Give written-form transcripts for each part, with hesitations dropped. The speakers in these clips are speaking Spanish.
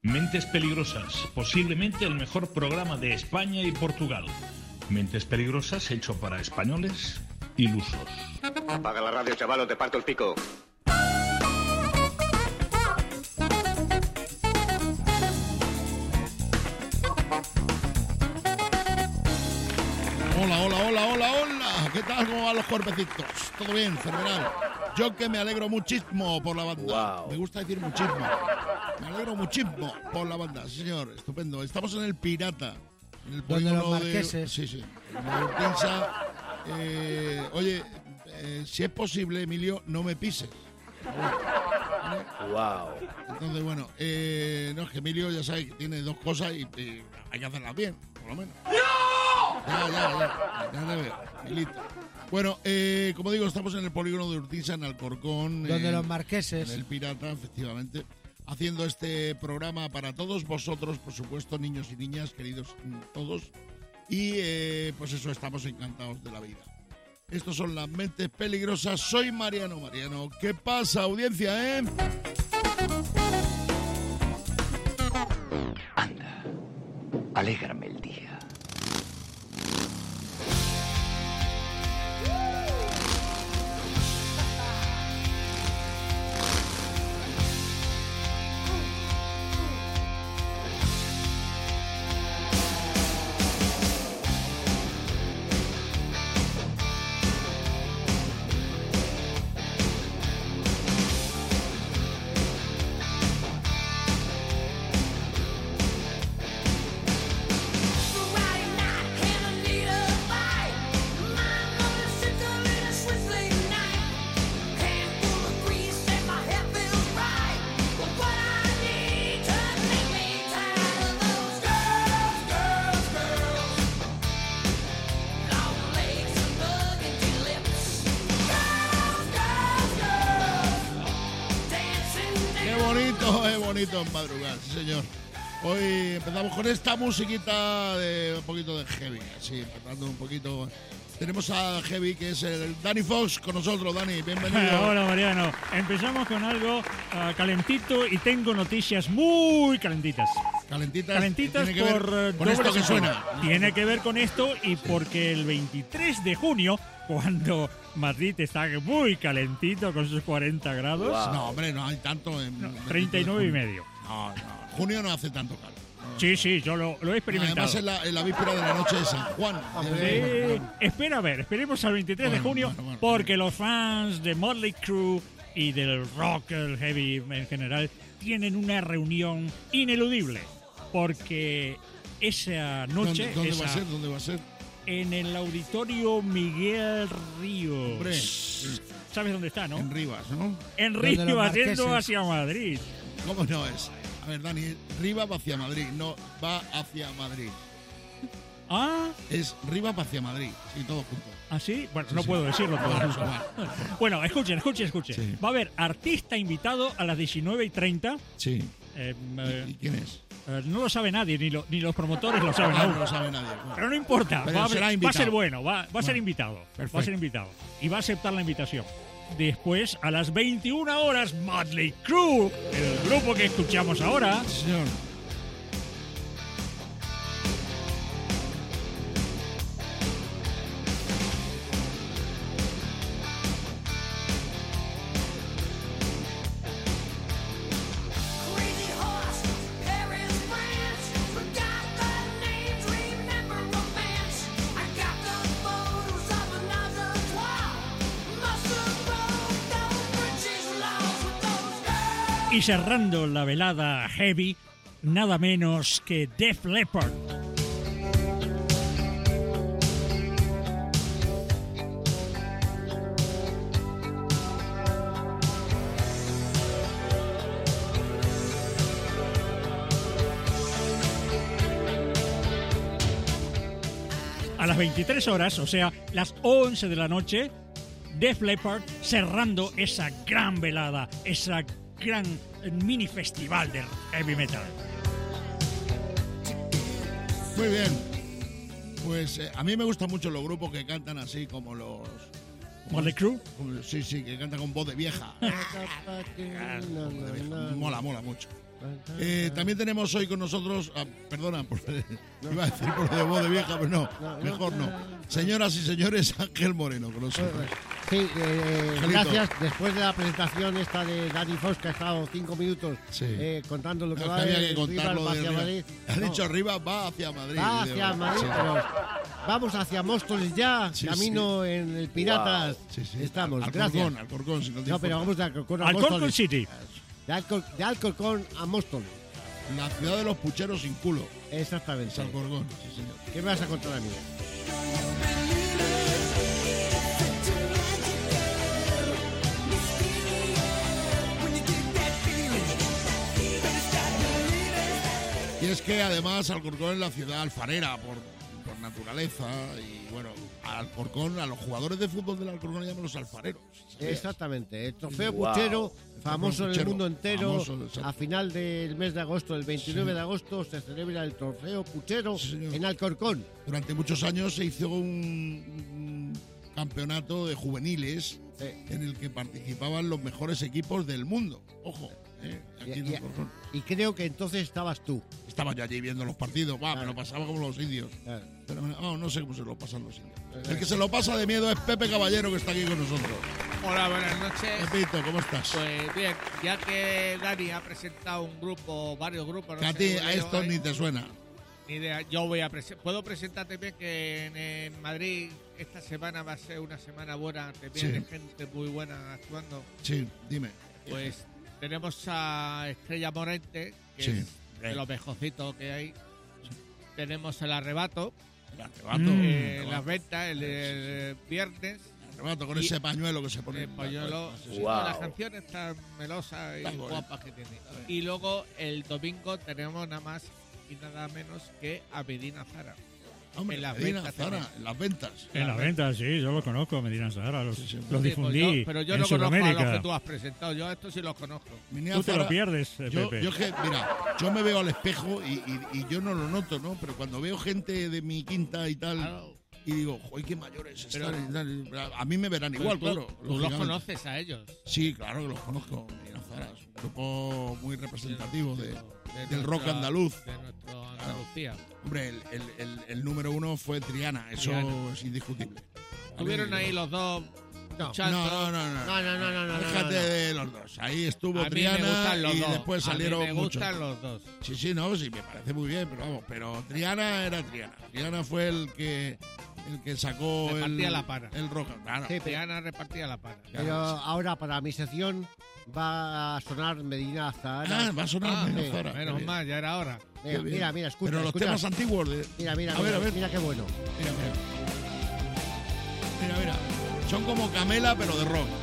Mentes Peligrosas, posiblemente el mejor programa de España y Portugal. Mentes Peligrosas hecho para españoles ilusos. Apaga la radio, chaval, o te parto el pico. Hola. ¿Qué tal? ¿Cómo van los cuerpecitos? ¿Todo bien? Fenomenal. Yo que me alegro muchísimo por la banda. Wow. Me gusta decir muchísimo. Me alegro muchísimo por la banda. Sí, señor, estupendo. Estamos en el Pirata. En el Donde los polígono marqueses. Sí. En el Urquiza. Oye, si es posible, Emilio, no me pises. Wow. Entonces, bueno, no, es que Emilio ya sabe que tiene dos cosas y hay que hacerlas bien, por lo menos. ¡No! Ya te veo, Emilito. Bueno, como digo, estamos en el polígono de Urquiza, en Alcorcón. Donde los marqueses. En el Pirata, efectivamente. Haciendo este programa para todos vosotros, por supuesto, niños y niñas, queridos todos. Y pues eso, estamos encantados de la vida. Estos son las Mentes Peligrosas. Soy Mariano. ¿Qué pasa, audiencia, Anda, alégrame el día. Qué bonito en madrugar, sí señor. Hoy empezamos con esta musiquita de un poquito de heavy, así, empezando un poquito. Tenemos a Heavy, que es el Dani Fox, con nosotros. Dani, bienvenido. Hola, Mariano. Empezamos con algo calentito y tengo noticias muy calentitas. Calentitas tiene que por ver con esto que suena. Tiene que ver con esto y porque el 23 de junio, cuando Madrid está muy calentito con sus 40 grados. Wow. No, hombre, no hay tanto. 39 y medio. No. Junio no hace tanto calor. Sí, yo lo he experimentado. Además, en la víspera de la noche de San Juan. Esperemos al 23 de junio, bueno. porque los fans de Motley Crue y del rock, el heavy en general, tienen una reunión ineludible. Porque esa noche... ¿Dónde va a ser? En el Auditorio Miguel Ríos. Hombre. ¿Sabes dónde está, no? En Rivas, ¿no? En Donde los Rivas, yendo marqueses. hacia Madrid. ¿Cómo no es? A ver, Dani, Rivas va hacia Madrid, no va hacia Madrid. Ah, Es Rivas va hacia Madrid, y todo junto. ¿así? Bueno, no Sí. puedo decirlo todo. Bueno, eso va. Bueno, escuchen. Sí. Va a haber artista invitado a las 19:30. Sí. Eh, ¿Y quién es? no lo sabe nadie, ni los promotores lo saben No aún. lo sabe nadie. Bueno. Pero no importa, Pero va será a invitado. ser bueno, va a ser Bueno, invitado. perfecto. Va a ser invitado. Y va a aceptar la invitación. Después, a las 21 horas, Motley Crue, el grupo que escuchamos ahora. Sí, señor. Crazy horse, Paris, France. Forgot the names, remember romance. I got the photos of another twirl. Must have broke those British laws with those girls. Y cerrando la velada heavy, nada menos que Def Leppard. A las 23 horas, o sea, las 11 de la noche, Def Leppard cerrando esa gran velada, esa gran mini festival de heavy metal. Muy bien. Pues a mí me gustan mucho los grupos que cantan así como los... ¿Motley Crue? Sí, que cantan con voz de vieja. Mola mucho. También tenemos hoy con nosotros, perdona, iba a decir por lo de voz de vieja, pero no, mejor no. Señoras y señores, Ángel Moreno con nosotros. Sí, gracias. Después de la presentación esta de Dani Fox, que ha estado 5 minutos contando lo que va a había que hacer, contarlo hacia de Madrid. Ha dicho arriba, va hacia Madrid. Va hacia Madrid, Sí. pero vamos hacia Móstoles ya, Sí, camino en el Piratas. Sí, sí. Estamos, gracias. Alcorcón, si no te No, pero importa. vamos de Alcorcón a Alcorcón Móstoles. City. De Alcorcón a Móstoles. La ciudad de los pucheros sin culo. Exactamente. Es Alcorcón, sí, señor. ¿Qué me vas a contar a mí? Y es que además Alcorcón es la ciudad alfarera por naturaleza y bueno, a Alcorcón, a los jugadores de fútbol del Alcorcón le llaman los alfareros. ¿sabías? Exactamente. El trofeo puchero, famoso en el puchero, mundo entero. famoso, exacto. A final del mes de agosto, el 29 de agosto, se celebra el trofeo puchero Sí, señor. en Alcorcón. Durante muchos años se hizo un campeonato de juveniles en el que participaban los mejores equipos del mundo. Ojo, aquí en Alcorcón. Y creo que entonces estabas tú. Estaba yo allí viendo los partidos, me lo pasaba como los indios. Claro. Pero no sé cómo se lo pasan los indios. El que se lo pasa de miedo es Pepe Caballero, que está aquí con nosotros. Hola, buenas noches. Pepito, ¿cómo estás? Pues bien, ya que Dani ha presentado un grupo, varios grupos, no Que a sé ti cómo a esto lleváis, ni te suena. ni idea. Yo voy a puedo presentarte bien que en Madrid esta semana va a ser una semana buena, te viene Sí. gente muy buena actuando. Sí, dime. Pues tenemos a Estrella Morente, que Sí. es de los mejorcitos que hay. Tenemos el Arrebato, El arrebato. las ventas el viernes. El arrebato con ese pañuelo que se pone. El pañuelo, Sí, sí. las canciones tan melosas y Está bueno. guapas que tiene. Y luego el domingo tenemos nada más y nada menos que a Medina Zara. Hombre, en las Medina ventas Zara, también. en las ventas. En la venta, sí, yo lo conozco, Medina Zara, los, Sí, sí. los Sí, pues difundí pero yo en no conozco a los Sudamérica. que tú has presentado. Yo a estos sí los conozco. Medina Tú te lo Zara, pierdes, Yo Pepe. es que, mira, yo me veo al espejo y yo no lo noto, ¿no? Pero cuando veo gente de mi quinta y tal, Claro. y digo, joder, qué mayores Pero- están y tal. A mí me verán igual, Pero claro. tú los lógicamente. conoces a ellos. Sí, claro que los conozco. Medina Zara es un grupo muy representativo del nuestra- rock andaluz. De nuestra Andalucía. Hombre, el número uno fue Triana, eso Triana. es indiscutible. Estuvieron ahí los dos No, luchando. no. No. Déjate de los dos. Ahí estuvo A mí me Triana gustan los y dos. después salieron a mí me muchos. gustan los dos. Sí, no, sí, me parece muy bien, pero vamos, pero Triana era Triana. Triana fue el que sacó Repartía la para. el rock. Claro. Sí, Triana repartía la para. Pero ahora para mi sección va a sonar Medina Zara. Ah, va a sonar Medina sí, Zara. Menos Qué mal, ya era hora. Mira, bien. mira, escucha. Pero los escucha. temas antiguos de... Mira, A ver. mira qué bueno. Mira. Son como Camela, pero de rock.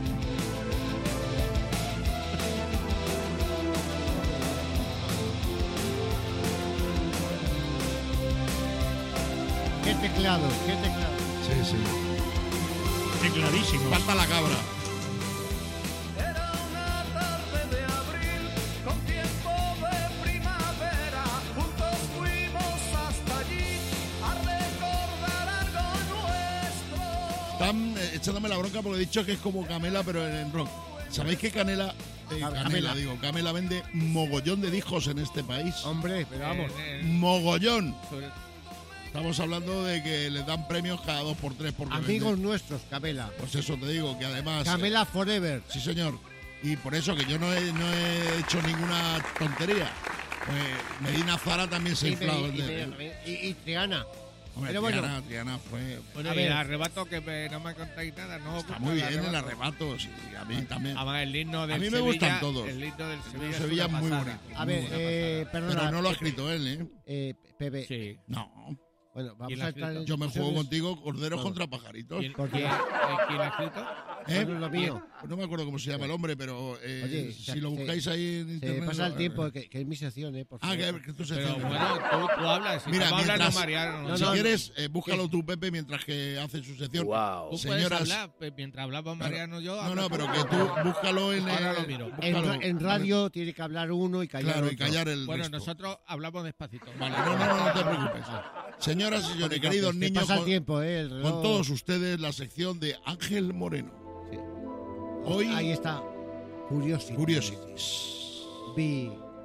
Qué teclados. Sí, sí. Tecladísimo. Falta la cabra. Era una tarde de abril con tiempo de primavera. Juntos fuimos hasta allí a recordar algo nuestro. Están echándome la bronca porque he dicho que es como Camela, pero en rock. ¿Sabéis que Camela Camela vende mogollón de discos en este país? Hombre, pero vamos. Mogollón. Sobre- Estamos hablando de que les dan premios cada 2x3 porque Amigos venden. nuestros, Camela. Pues eso te digo, que además... Camela Forever. Sí, señor. Y por eso que yo no he hecho ninguna tontería. Pues Medina Zara también se ha inflado. Y Triana. Hombre, pero bueno. Triana fue... Bueno, A y ver. el arrebato que no me contáis nada, ¿no? Está muy bien el arrebato, sí, a mí también. Además, el himno del A mí me Sevilla, gustan todos. El himno del Sevilla, Sevilla es una muy pasada. bonito. A ver, perdona. Pero no lo ha escrito él, ¿eh? Pepe. Sí. No. Bueno, vamos ¿Quién a la ha entrar en escrito? Yo me juego discusiones. contigo corderos Vamos. contra pajaritos. ¿Quién, ¿Por qué? quién ha escrito? ¿Eh? No es lo mío. Pues no me acuerdo cómo se llama el hombre, pero Oye, si lo buscáis ahí en Se internet... pasa el tiempo, que es mi sección, por Ah, favor. que tú se Pero centra. bueno, tú hablas. Si Mira, estamos hablando mientras- Mariano. No, si no, quieres, búscalo tú, Pepe, mientras que hace su sección. Tú puedes Señoras... hablar, pues, mientras hablamos Mariano y yo. No, habla no, tú. pero que tú búscalo en... Ahora lo miro. búscalo. En radio tiene que hablar uno y callar Claro, otro. y callar el Bueno, resto. nosotros hablamos despacito. Vale, no te preocupes. Señoras y señores, queridos Se niños, pasa el tiempo, el reloj. con todos ustedes la sección de Ángel Moreno. Sí. Hoy, Ahí está. Curiosity. Curiosities. Be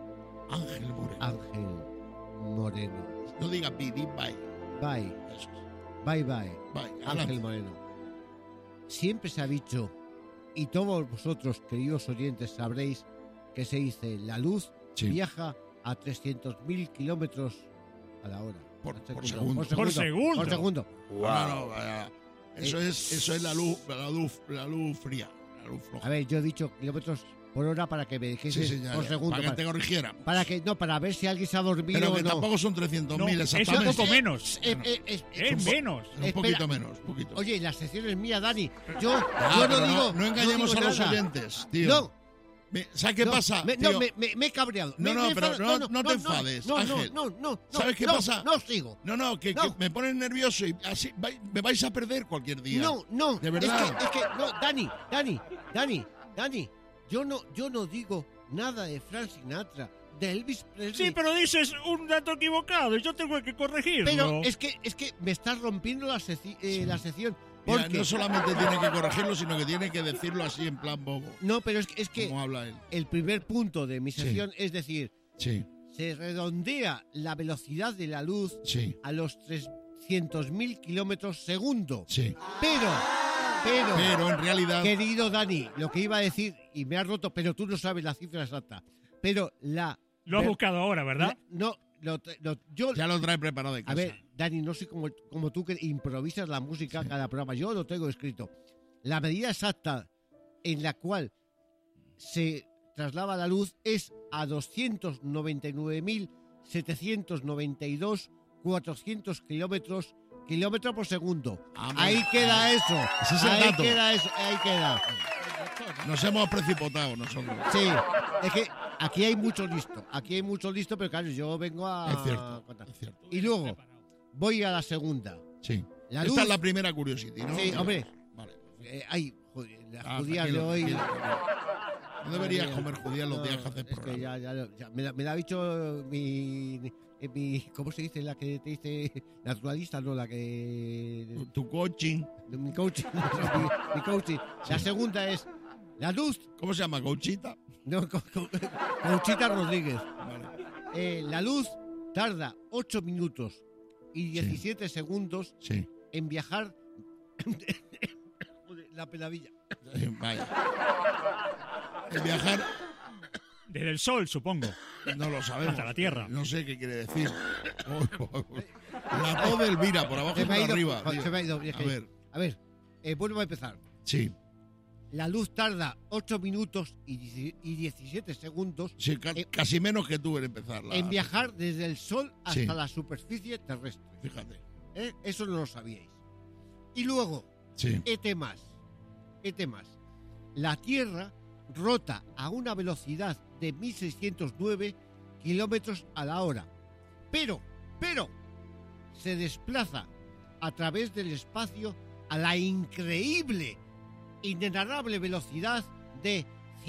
Ángel Moreno. Ángel Moreno. No diga Bidi, bye. Bye. Eso es. Bye, bye. Bye. Ángel Adelante. Moreno. Siempre se ha dicho, y todos vosotros, queridos oyentes, sabréis que se dice, la luz Sí. viaja a 300.000 kilómetros a la hora. Por Al segundo. Por segundo. Por segundo. No, vaya. Eso es la luz fría, la luz floja. A ver, yo he dicho kilómetros por hora para que me dijese Sí, ya, por ya. segundo. Para que te corrigieran. Para ver si alguien se ha dormido Pero o que no. tampoco son 300.000 No, es un exactamente. poco menos. Es Menos. Un poquito menos, poquito. Oye, la sección es mía, Dani. Yo Ah, no pero digo. no engañemos digo a los nada. oyentes, tío. No. ¿Sabes qué no, pasa? Me he cabreado. No, Me he pero enfadado. no te enfades, no, Ángel. No. ¿Sabes qué pasa? No sigo. No, que No. me ponen nervioso y así me vais a perder cualquier día. No. De verdad. Es que, no, Dani. Yo no digo nada de Frank Sinatra, de Elvis Presley. Sí, pero dices un dato equivocado y yo tengo que corregirlo. Pero es que me estás rompiendo la sección. Mira, Porque no solamente tiene que corregirlo, sino que tiene que decirlo así en plan bobo. no, pero es que Como habla él. el primer punto de mi Sí. sección es decir, Sí, se redondea la velocidad de la luz sí, a los 300.000 kilómetros segundo. sí. Pero, en realidad... querido Dani, lo que iba a decir, y me has roto, pero tú no sabes la cifra exacta. Pero Lo has buscado ahora, ¿verdad? Yo... Ya lo trae preparado de casa. A ver, Dani, no soy como tú que improvisas la música cada programa. Yo lo tengo escrito. La medida exacta en la cual se traslada la luz es a 299.792.400 kilómetros por segundo. Ahí queda eso. Ese es el Ahí dato. queda eso. Ahí queda. Nos hemos precipitado nosotros. Sí, es que aquí hay mucho listo, pero claro, yo vengo a... Es cierto, contar. es cierto. Y luego, voy a la segunda. Sí. La Esta luz- es la primera curiosity, ¿no? Sí, hombre. Vale. Las Ah, judías de tranquilo, hoy... tranquilo. No deberías Mira, comer judías los días que haces es que programa. ya me la ha dicho mi... ¿Cómo se dice? La que te dice naturalista, no, la que... Tu coaching. Mi coaching. mi coaching. La segunda es la luz... ¿Cómo se llama? ¿Coachita? No, Conchita Rodríguez. Vale. La luz tarda 8 minutos y 17 segundos Sí. en viajar... Joder, la peladilla. Vaya. El viajar Desde el sol, supongo. no lo sabemos. Hasta la Tierra. No sé qué quiere decir. La voz de Elvira, por abajo y por arriba. tío. Se me ha ido. A ver. Vuelvo a empezar. Sí. La luz tarda 8 minutos y 17 segundos Sí, casi menos que tú en empezar. en viajar desde el Sol hasta Sí. la superficie terrestre. Fíjate. Eso no lo sabíais. Y luego, Sí. ET más. La Tierra rota a una velocidad de 1.609 kilómetros a la hora. Pero, se desplaza a través del espacio a la increíble, inenarrable velocidad de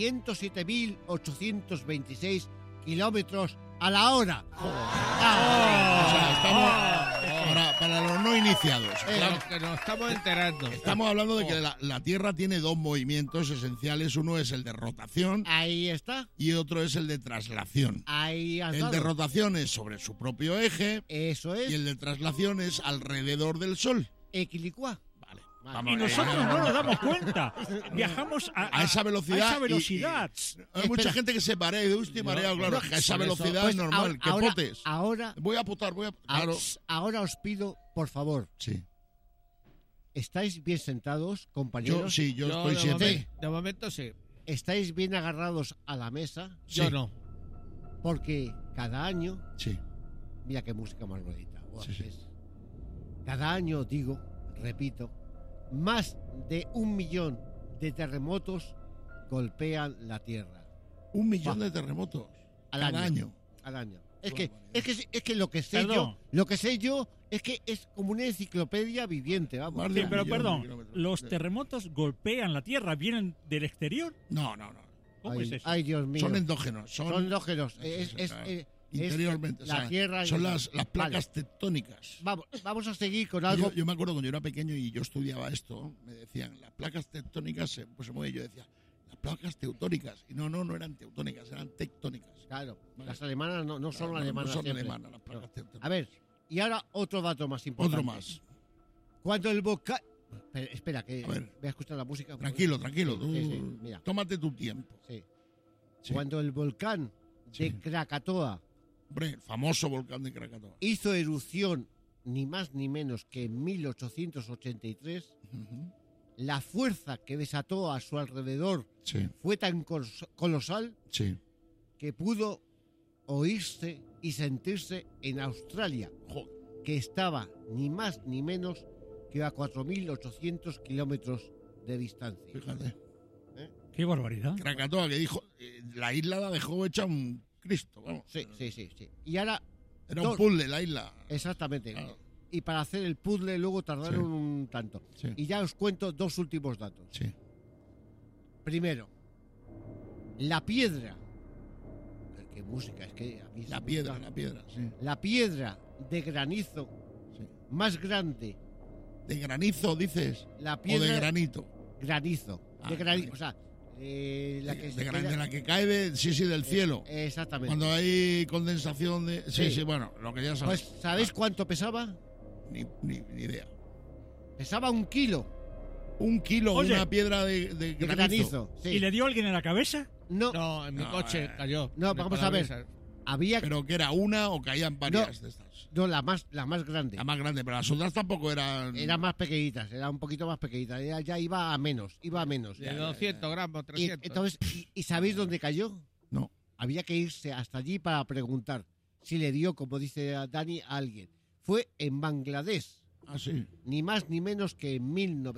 107.826 kilómetros a la hora. O sea, estamos... Ahora, para los no iniciados. claro, Que nos estamos enterando. estamos hablando de que la Tierra tiene dos movimientos esenciales. Uno es el de rotación Ahí está. y otro es el de traslación. Ahí has El dado. de rotación es sobre su propio eje Eso y es. el de traslación es alrededor del Sol. Equilicua. Vale. Y nosotros no nos damos cuenta. Viajamos a esa velocidad. a esa velocidad. Hay mucha Espera. gente que se marea y dice, estoy mareado, claro, no, que a esa por eso, velocidad Pues es normal, que ahora, potes. Ahora, Voy a potar, Claro. ahora os pido, por favor, Sí. ¿estáis bien sentados, Yo compañeros? sí, yo Yo estoy de siempre. momento- de momento sí. ¿Estáis bien agarrados a la mesa? Yo Sí. no. Porque cada año, Sí. mira qué música más bonita. Sí, sí. Cada año, repito, más de 1 millón de terremotos golpean la Tierra 1 millón de terremotos al cada año. al año. Es Qué que lo que sé Perdón. yo es que es como una enciclopedia viviente, vamos. Más Sí, de un pero millón de perdón, kilómetros. ¿los Sí. terremotos golpean la Tierra? ¿Vienen del exterior? No. ¿Cómo Ay, es eso? ay, Dios mío. Son endógenos. Son endógenos. Interiormente. o sea, tierra. son las placas Vale. tectónicas. Vamos a seguir con algo. Yo me acuerdo cuando yo era pequeño y yo estudiaba esto, me decían, las placas tectónicas se mueven. Yo decía, las placas teutónicas. Y no eran teutónicas, eran tectónicas. Claro, Vale. las alemanas no son No, alemanas. no son siempre. alemanas las placas No. teutónicas. A ver, y ahora otro dato más importante. Otro más. Cuando el volcán... Espera, que A ver. voy a escuchar la música. Tranquilo, Sí, tú sí, mira. tómate tu tiempo. Sí. Sí. Cuando el volcán Sí. de Krakatoa Hombre, el famoso volcán de Krakatoa. hizo erupción ni más ni menos que en 1883, Ujú. la fuerza que desató a su alrededor Sí, fue tan colosal sí. que pudo oírse y sentirse en Australia, Joder. que estaba ni más ni menos que a 4.800 kilómetros de distancia. Fíjate. Qué barbaridad. Krakatoa, que dijo, la isla la dejó hecha un Cristo, vamos. Sí. Y ahora, Era no. un puzzle la isla. exactamente, Claro. y para hacer el puzzle luego tardaron Sí. un tanto. Sí. Y ya os cuento dos últimos datos. Sí. Primero, la piedra. ¿Qué música? Es que a mí La se me piedra, gusta. la piedra, sí. La piedra de granizo Sí. más grande. De granizo, dices. La O piedra de granito. granizo. Ah, de granizo. granito. O sea, la que se de queda- la que cae del cielo. Exactamente. Cuando hay condensación de... Sí, Sí. sí, bueno, lo que ya Pues, sabes. ¿sabéis cuánto pesaba? Ni idea. Pesaba 1 kilo 1 kilo, Oye, una piedra de de granizo. granizo. Sí. ¿Y le dio alguien en la cabeza? No, No, en mi No, coche cayó. no, En el vamos a ver. parabrisas. había Pero que era una o caían varias de estas. no, la más grande. La más grande, pero las otras tampoco eran... Eran más pequeñitas, era un poquito más pequeñita. Ya iba a menos. De 200 gramos, Y, 300. entonces, ¿y sabéis dónde cayó? No. Había que irse hasta allí para preguntar si le dio, como dice Dani, a alguien. Fue en Bangladesh, Ah, sí. ni más ni menos que en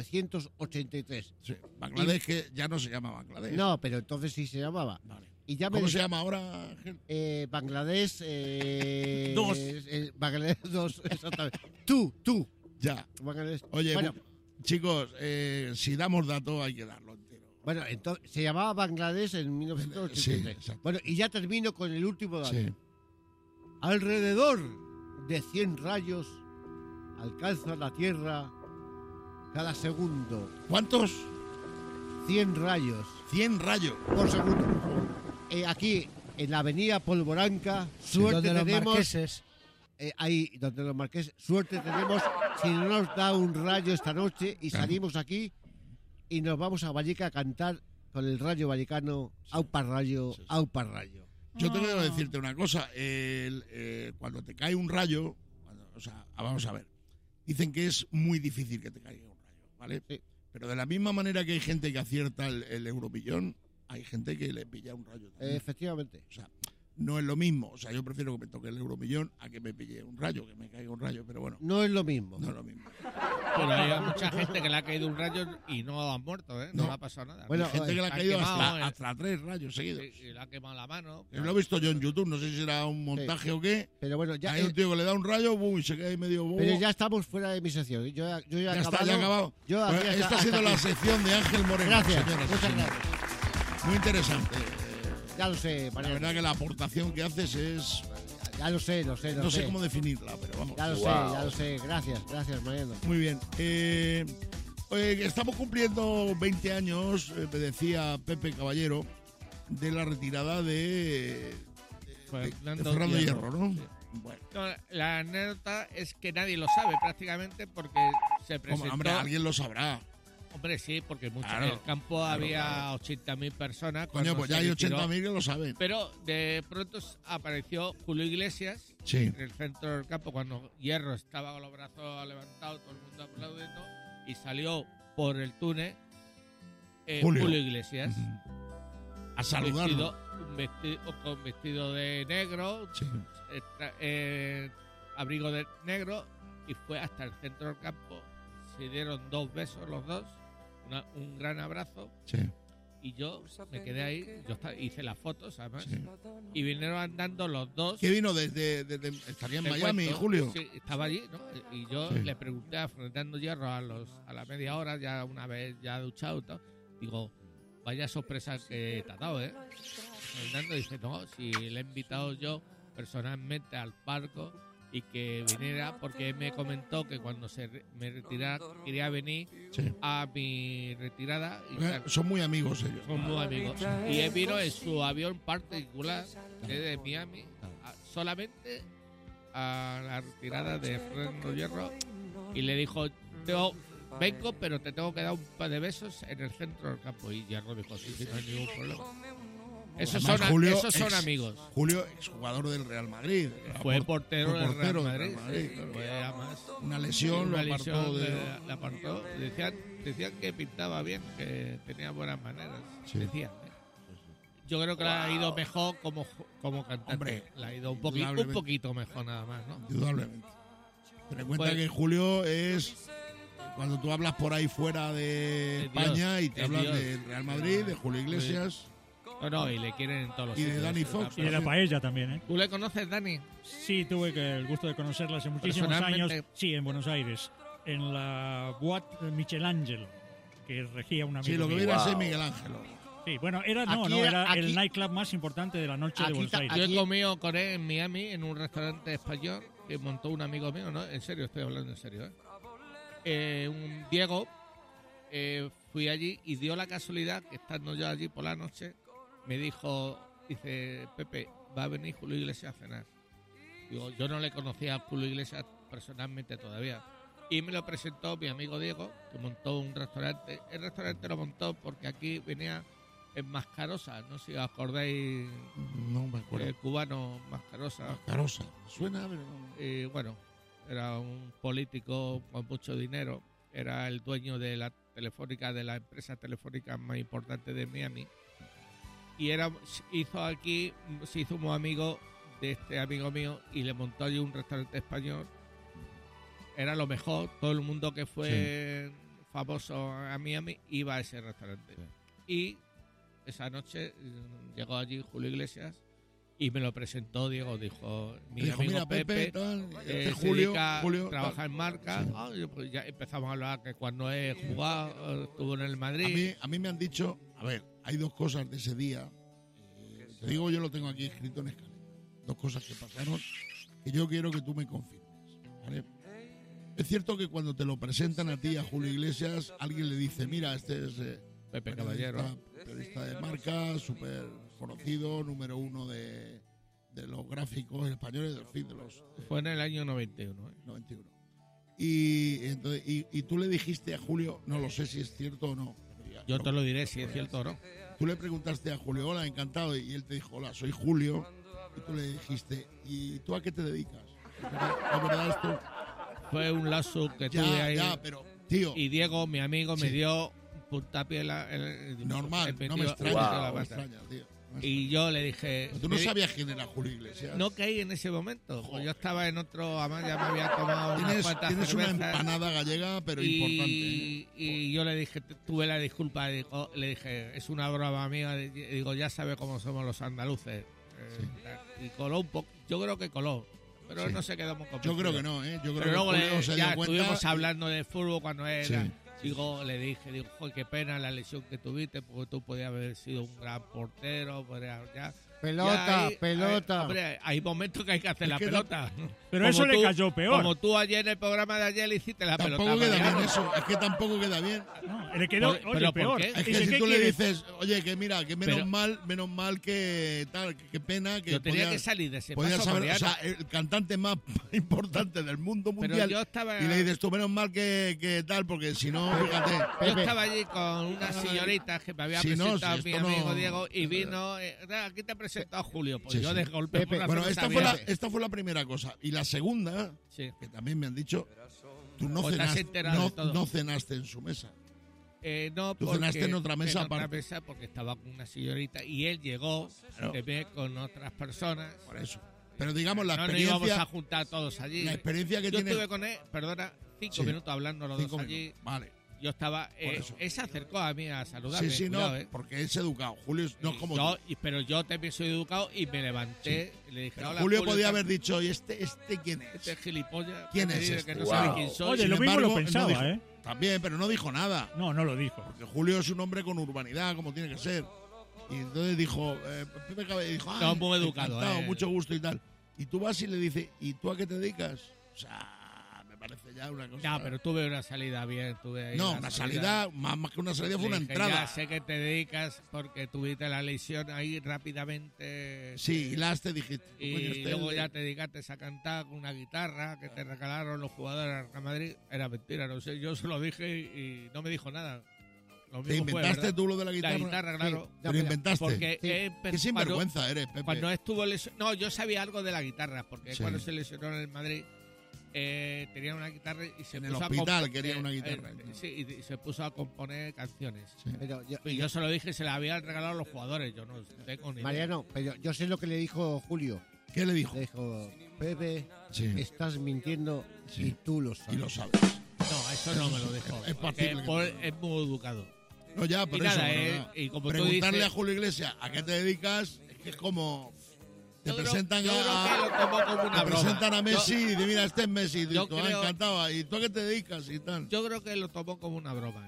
1983. Sí. Bangladesh, que ya no se llama Bangladesh. No, pero entonces sí se llamaba. Vale. Y ya me ¿Cómo se llama ahora, Ángel? Bangladesh... Dos. Bangladesh 2, exactamente. Tú. Ya. Bangladesh. Oye, bueno, chicos, si damos datos hay que darlo entero. bueno, entonces se llamaba Bangladesh en 1983. Sí, exacto. Bueno, y ya termino con el último dato. Sí. Alrededor de 100 rayos alcanzan la Tierra cada segundo. ¿Cuántos? 100 rayos 100 rayos. por segundo. Aquí, en la avenida Polvoranca, suerte Donde los tenemos... marqueses. Ahí, donde los marqueses, suerte tenemos si no nos da un rayo esta noche y Claro. salimos aquí y nos vamos a Valleca a cantar con el rayo vallecano, Aupa Rayo, Sí, sí. Aupa Rayo. Yo tengo que decirte una cosa. Cuando te cae un rayo, vamos a ver. Dicen que es muy difícil que te caiga un rayo, ¿vale? Sí. Pero de la misma manera que hay gente que acierta el euromillón, hay gente que le pilla un rayo también. Efectivamente. O sea, no es lo mismo. O sea, yo prefiero que me toque el euromillón a que me pille un rayo, que me caiga un rayo. Pero bueno, No es lo mismo. no es lo mismo. Pero hay mucha gente que le ha caído un rayo y no ha muerto, ¿eh? No, No. le ha pasado nada. Bueno, Hay gente que le ha han caído quemado, hasta 3 rayos seguidos. y le ha quemado la mano. Yo lo he visto yo en YouTube, no sé si será un montaje o qué. Pero bueno, ya, Hay un tío que le da un rayo, boom, y se queda ahí medio bobo. pero ya estamos fuera de mi sección. Yo ya he Ya acabado. está, ya ha acabado. Yo Pues aquí esta hasta- ha sido hasta la aquí. sección de Ángel Moreno. Gracias, señoras y muchas señores. gracias. Muy interesante. Ya lo sé, La Mariano. verdad que la aportación que haces es... Ya lo sé. No sé cómo definirla, pero vamos. Ya lo sé. Gracias, Mariano. Muy bien. Estamos cumpliendo 20 años, me decía Pepe Caballero, de la retirada de Fernando Hierro, ¿no? Sí. Bueno, No, la anécdota es que nadie lo sabe prácticamente porque se presentó... hombre, alguien lo sabrá. Hombre, sí, porque Claro, en el campo había 80.000 personas. Coño, cuando pues se ya hay retiró. 80.000 que lo saben. Pero de pronto apareció Julio Iglesias Sí. en el centro del campo cuando Hierro estaba con los brazos levantados, todo el mundo aplaudiendo, y salió por el túnel Julio. Julio Iglesias. A saludarlo. Con vestido de negro, Sí. abrigo de negro, y fue hasta el centro del campo. Se dieron 2 besos los dos, un gran abrazo, Sí. y yo me quedé ahí. Hice las fotos, además, Sí. y vinieron andando los dos. ¿Qué vino desde estaría en Te Miami, cuento, Julio? Sí, estaba allí, ¿no? Y yo Sí. le pregunté a Fernando Hierro a la media hora, ya una vez ya duchado y todo, digo, vaya sorpresa que te ha dado, Fernando dice, no, si le he invitado yo personalmente al palco y que viniera porque él me comentó que cuando me retirara quería venir Sí. a mi retirada y tal. Son muy amigos ellos. Son muy amigos. Y él vino en su avión particular desde Miami solamente a la retirada de Fernando Hierro y le dijo, vengo, pero te tengo que dar un par de besos en el centro del campo. Y Hierro dijo, sí, no hay ningún problema. Esos Además, son, Julio, esos son amigos. Julio, exjugador del Real Madrid. Fue portero fue del portero Real del Madrid. Real Madrid, Sí, claro. fue además Una lesión lo una apartó lesión de... la apartó. Decían que pintaba bien, que tenía buenas maneras. Sí. Decían. Yo creo que le ha ido mejor como cantante. Hombre, le ha ido un indudablemente. poquito mejor nada más, ¿no? Indudablemente. Ten en cuenta Pues- que Julio es... Cuando tú hablas por ahí fuera de Dios, España y te de hablas Dios. del Real Madrid, de Julio Iglesias No, y le quieren en todos los y de sitios. Danny Fox. Y de la paella también, ¿eh? ¿Tú le conoces, Dani? Sí, tuve el gusto de conocerla hace muchísimos Personalmente. años. Sí, en Buenos Aires, en la Boat Michelangelo, que regía un amigo Sí, lo que mío. viene a ser Miguel Ángel. Sí, bueno, era Aquí- el nightclub más importante de la noche de Aquí Buenos ta- Aires. Yo Aquí- he comido con él en Miami en un restaurante español que montó un amigo mío, ¿no? En serio, estoy hablando en serio, un Diego, fui allí y dio la casualidad que estando yo allí por la noche, me dijo, dice, Pepe, va a venir Julio Iglesias a cenar. Digo, yo no le conocía a Julio Iglesias personalmente todavía. Y me lo presentó mi amigo Diego, que montó un restaurante. El restaurante lo montó porque aquí venía en Mascarosa, no sé si os acordáis, No me acuerdo. el cubano Mascarosa. Carosa. Suena, pero no. Y bueno, era un político con mucho dinero, era el dueño de la telefónica, de la empresa telefónica más importante de Miami. Y se hizo muy amigo de este amigo mío y le montó allí un restaurante español. Era lo mejor, todo el mundo que fue famoso a Miami iba a ese restaurante. Y esa noche llegó allí Julio Iglesias y me lo presentó. Diego dijo, mi Dijo, amigo mira, Pepe, tal, se Julio, dedica Julio, a trabajar tal. en marca. Sí. Y pues ya empezamos a hablar que cuando he jugado estuvo en el Madrid. A mí me han dicho, a ver, hay dos cosas de ese día. Te digo, yo lo tengo aquí escrito en escalera. Dos cosas que pasaron que yo quiero que tú me confirmes. ¿Vale? Es cierto que cuando te lo presentan a ti, a Julio Iglesias, alguien le dice, mira, este es Pepe Caballero. periodista de marca, súper conocido, número uno de los gráficos españoles, del fin de los Fue en el año 91. 91. Y tú le dijiste a Julio, no lo sé si es cierto o no. pero ya, Yo no. te lo diré si es cierto o no. Tú le preguntaste a Julio, hola, encantado, y él te dijo, hola, soy Julio. Y tú le dijiste, ¿y tú a qué te dedicas? ¿Es verdad esto? Fue un lazo que tuve Ya, ahí. ya, pero, tío, Y Diego, mi amigo, me Sí. dio un puntapié normal, no me extraña, no me extraña, tío. No me Y yo le dije... extraña. Tú no le di- sabías quién era Julio Iglesias. No caí en ese momento. Pues Joder. yo estaba en otro... Además ya me había tomado unas cuantas Tienes una cervezas. empanada gallega, pero importante. ¿eh? Y yo le dije, tuve la disculpa, le dije, es una broma mía, digo, ya sabe cómo somos los andaluces. Y coló un poco, yo creo que coló, pero Sí. no se quedó muy Yo convencido. creo que no, ¿eh? Yo creo Pero que luego Julio se ya dio cuenta. estuvimos hablando de fútbol cuando era. Sí. Digo, le dije, joder, qué pena la lesión que tuviste, porque tú podías haber sido un gran portero, ya. Pelota, Ya pelota. hombre, hay momentos que hay que hacer Es la que pelota. Pero Como eso le tú- cayó peor. Como tú ayer en el programa de ayer le hiciste la Tampoco pelota. queda Mariano. bien eso, es que tampoco queda bien. No, le quedó, Pero oye, ¿por peor. qué? Es que Dice, si ¿qué tú le quieres? dices, oye, que mira, que menos Pero- mal que tal, que qué pena que Yo tenía podías- que salir de ese podías paso, saber, o Mariano. sea, el cantante más importante del mundo Pero mundial. yo estaba... Y le dices tú, menos mal que tal, porque si no, fíjate. Yo estaba allí con unas señoritas que me había Si no, presentado si mi esto amigo no- Diego y vino, aquí te he presentado a Julio. Pues Sí, yo sí. de golpe Pepe, por la Bueno, zona esta fue la primera cosa. Y la segunda, Sí. que también me han dicho, tú no Pues te has cenaste, enterado de todo. no cenaste en su mesa. No, Tú porque cenaste en otra mesa en otra aparte. mesa porque estaba con una señorita y él llegó Claro. con otras personas. Por eso. Pero digamos, la No nos íbamos a experiencia, juntar todos allí. la experiencia que Yo tiene... estuve con él, perdona, 5 Sí. minutos hablando los 5 dos allí. minutos. Vale. Yo estaba... eso. él se acercó a mí a saludarme. Sí, cuidado, no, ¿eh? porque es educado. Julio no es como tú. Pero yo también soy educado y me levanté y le dije, Pero hola, Julio podía tal. haber dicho, ¿y este quién es? Este gilipollas. ¿Quién que es dice este? Que no Wow. sabe quién soy. Oye, Sin lo mismo embargo, lo él no pensaba, dijo- ¿eh? También, pero no dijo nada. No, no lo dijo. Porque Julio es un hombre con urbanidad, como tiene que ser. Y entonces dijo, Pepe Cabello dijo, No, muy educado, encantado, mucho gusto y tal. Y tú vas y le dices, ¿y tú a qué te dedicas? O sea, me parece ya una cosa... Ya, pero tuve una salida bien, tuve ahí No, una salida, más que una salida, fue una Le dije, entrada. Ya sé que te dedicas porque tuviste la lesión ahí rápidamente. Sí, hilaste, dijiste. Y coño, este luego es- ya te dedicaste a cantar con una guitarra que te regalaron los jugadores del Real Madrid. Era mentira, no sé, yo se lo dije y no me dijo nada. Lo ¿Te mismo fue, inventaste ¿verdad? tú lo de la guitarra? La guitarra, claro. ¿Te lo inventaste? Porque Sí. Qué sinvergüenza eres, Pepe. Cuando estuvo lesionado, no, yo sabía algo de la guitarra, porque Sí. cuando se lesionó en el Madrid tenía una guitarra y se En el puso hospital a quería una guitarra. sí, y se puso a componer canciones. Sí. Pero Y yo se lo dije, se la habían regalado a los jugadores, yo no tengo ni idea. Mariano, pero yo sé lo que le dijo Julio. ¿Qué le dijo? Le dijo, Pepe, Sí. estás mintiendo Sí. y tú lo sabes. Y lo sabes. No, eso no me lo dijo. Es porque posible que Paul no. es muy educado. No, ya, pero Y nada, eso. pero nada. y como tú preguntarle dices- a Julio Iglesias a qué te dedicas es que es como. Te Yo creo- presentan yo creo que lo a. tomó como una Te broma. presentan a Messi y dicen, mira, este es Messi. Y yo tú, creo- encantado. ¿Y tú a qué te dedicas? Y tal. Yo creo que lo tomó como una broma.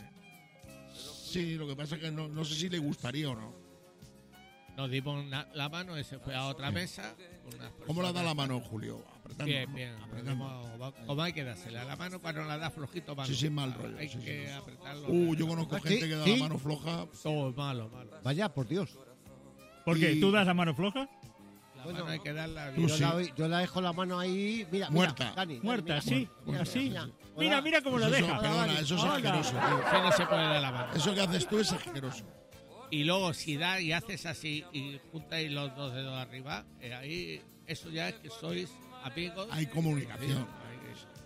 Sí, lo que pasa es que no sé si le gustaría o no. Nos dimos la mano y se fue a otra mesa. con unas ¿Cómo la da personas- la mano, Julio? Apretando. Bien, ¿no? bien. Apretando. Como hay que dársela. La mano cuando la da flojito, malo. Sí, sí, mal rollo. Hay sí, sí, que sí. apretarlo. Yo conozco ¿Ah, gente sí? que da ¿Sí? la mano floja. Todo malo, malo. Vaya, por Dios. ¿Por qué? Y- ¿Tú das la mano floja? La Bueno, mano hay que darla tú bien. Yo, sí. yo la dejo la mano ahí, mira, Muerta. mira, Dani, Muerta, mira, sí, mira, así. mira. Mira, Hola. mira cómo lo Pues eso, deja. perdona, eso es Hola. asqueroso, tío. Eso no se puede dar la mano. Eso que haces tú es asqueroso. Y luego si da y haces así y juntáis los dos dedos arriba, ahí eso ya es que sois amigos. Hay comunicación. Ahí-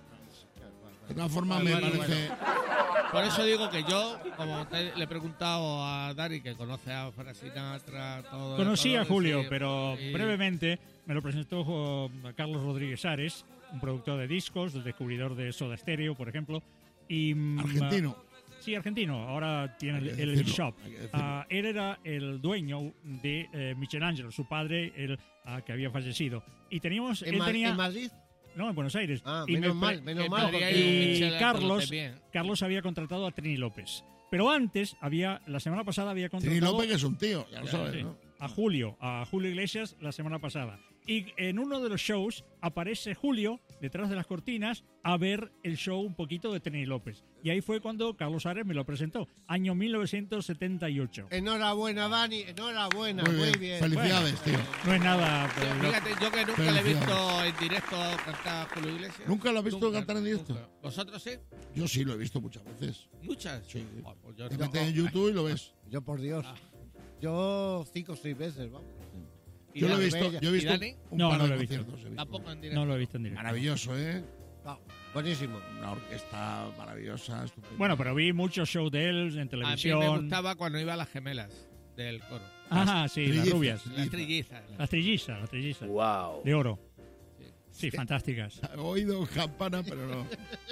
De todas formas, Vale, me vale, parece. Por eso digo que yo, como le he preguntado a Dani, que conoce a Frank Sinatra, todo. Conocí a todo, Julio, sí, pero y- brevemente me lo presentó Carlos Rodríguez Ares, un productor de discos, el descubridor de Soda Stereo, por ejemplo. Y, Argentino. Sí, argentino. Ahora tiene Hay que el decirlo, shop. hay que decirlo. Él era el dueño de Michelangelo, su padre, que había fallecido. Y teníamos, ¿En, él tenía, ¿En Madrid? no, en Buenos Aires. Ah, Y menos me mal, pre- menos que mal. Madrid porque- hay un Y Michel Carlos, conoce bien. Carlos había contratado a Trini López. Pero antes, la semana pasada había Trini contratado López, que es un tío, ya lo sabes, sí, ¿no? a Julio Iglesias la semana pasada. Y en uno de los shows aparece Julio detrás de las cortinas a ver el show un poquito de Trini López. Y ahí fue cuando Carlos Ares me lo presentó, año 1978. Enhorabuena, Dani, enhorabuena, Muy bien. Felicidades, tío. No es nada... pero lo- Fíjate, yo que nunca le he visto en directo cantar a Julio Iglesias. ¿Nunca lo has visto cantar en directo? nunca. ¿Vosotros sí? Yo sí lo he visto muchas veces. ¿Muchas? Sí. Ah, pues yo Te no. metes en YouTube y lo ves. Yo, por Dios. Ah. Yo 5 o 6 veces, vamos. ¿Y Yo lo he Dani? visto, yo he visto ¿Y Dani? un No, par no de lo he visto. conciertos. he visto. Tampoco en directo. No lo he visto en directo. Maravilloso, ¿eh? Ah, buenísimo. Una orquesta maravillosa, estupenda. Bueno, pero vi muchos shows de él en A mí televisión. me gustaba cuando iba a las gemelas del coro. Ajá, sí, las trillizas. rubias. Las trillizas. Las trillizas. Wow. De oro. Sí, fantásticas. He oído campana, pero no.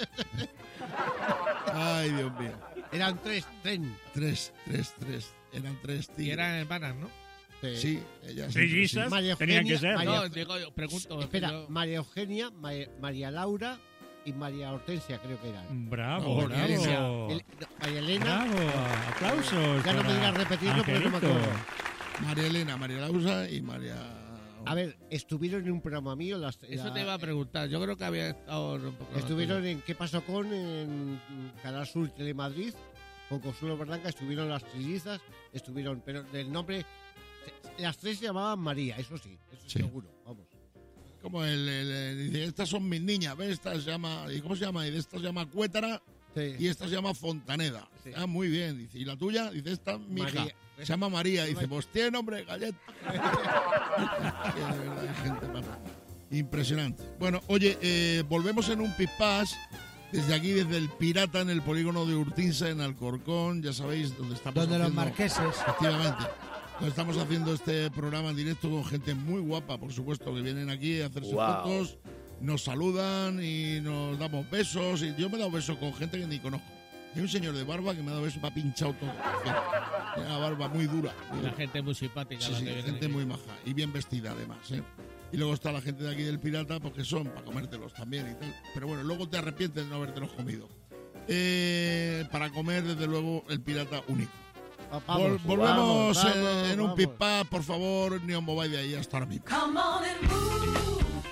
Ay, Dios mío. Eran 3, Tres. Eran tres Y tigres. eran hermanas, ¿no? Sí, ellas. Trillizas María tenían que Eugenia, ser. María- No, digo, yo pregunto. Espera, yo- María Eugenia, María Laura y María Hortensia, creo que eran. Bravo, No, bravo. María Elena. Bravo, aplausos. Ya no me para digas repetirlo porque no me Angelito. acuerdo. María Elena, María Lausa y María. A ver, estuvieron en un programa mío. Eso te iba a preguntar. Yo creo que había estado en un poco. Estuvieron en ¿Qué pasó con? En Canal Sur Telemadrid, con Consuelo Berlanca, estuvieron las trillizas, estuvieron, pero del nombre, las tres se llamaban María, eso sí, eso Sí. seguro, vamos. Como dice, estas son mis niñas, ¿ves? Esta se llama. ¿Y cómo se llama? Y de esta se llama Cuétara Sí. y esta se llama Fontaneda. Sí. Ah, muy bien. Dice, ¿y la tuya? Dice, esta es mi hija. María. Se llama María. Dice, pues tiene nombre de galleta. Que de verdad hay gente para- Impresionante. Bueno, oye, volvemos en un pispás. Desde aquí, desde el Pirata, en el polígono de Urtinsa, en Alcorcón. Ya sabéis dónde estamos. Donde los haciendo- marqueses. Efectivamente. Nos estamos haciendo este programa en directo con gente muy guapa, por supuesto, que vienen aquí a hacerse Wow. fotos, nos saludan y nos damos besos. Y yo me he dado besos con gente que ni conozco. Hay un señor de barba que me ha dado besos, me ha pinchado todo. Tiene la barba muy dura. muy La dura. gente muy simpática. Sí, la sí, que viene gente aquí. muy maja y bien vestida además, ¿eh? Y luego está la gente de aquí del Pirata, porque son para comértelos también y tal. Pero bueno, luego te arrepientes de no habértelos comido. Para comer, desde luego, el Pirata único. Vamos, Volvemos vamos, en un vamos. pispá, por favor, ni os mováis de ahí hasta ahora mismo. Come on and move.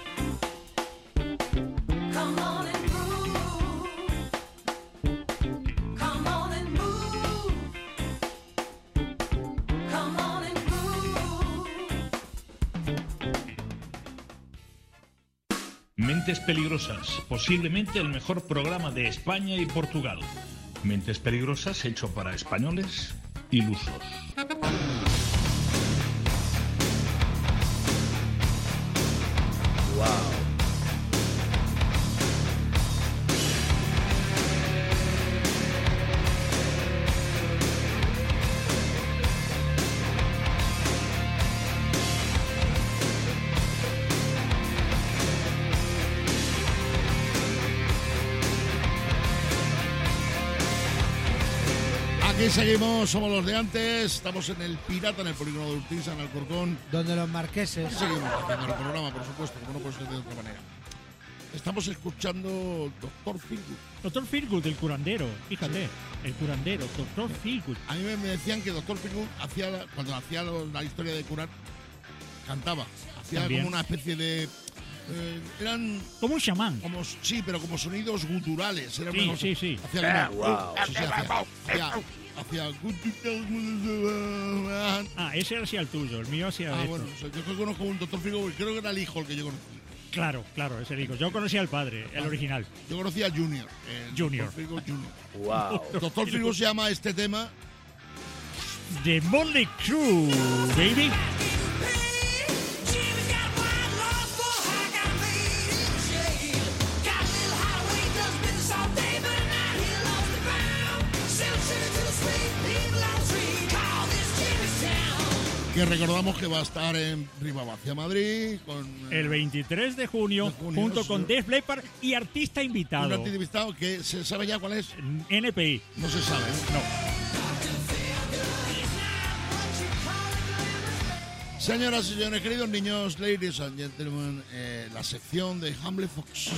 Mentes Peligrosas, posiblemente el mejor programa de España y Portugal. Mentes Peligrosas hecho para españoles ilusos. Aquí seguimos, somos los de antes, estamos en el Pirata, en el polígono de Urtiza, en Alcorcón. Donde los marqueses. Y seguimos haciendo el programa, por supuesto, como no puede ser de otra manera. Estamos escuchando Dr. Feelgood. Doctor Feelgood, el curandero, fíjate, el curandero, Doctor Feelgood. A mí me decían que Dr. Feelgood cuando hacía la historia de curar, cantaba. Hacía También. como una especie de... eran... Como un chamán. Sí, pero como sonidos guturales. Era Sí, una cosa- sí, sí. Hacía como... Sí, hacía... Ese era así el tuyo, el mío hacía esto. bueno, o sea, yo conozco un Dr. Feelgood, creo que era el hijo el que yo conocí. Claro, es el hijo. Yo conocía al padre, el original. Yo conocía a Junior. Junior. Dr. Feelgood Junior. Wow. Dr. Feelgood se llama este tema. The Motley Crue, baby. Que recordamos que va a estar en Rivadavia, Madrid, con El 23 de junio, junto sí. con Def Leppard y artista un invitado. artista invitado que se sabe ya cuál es. NPI. No se sabe. No. Señoras y señores, queridos niños, ladies and gentlemen, la sección de Hamlet Fox.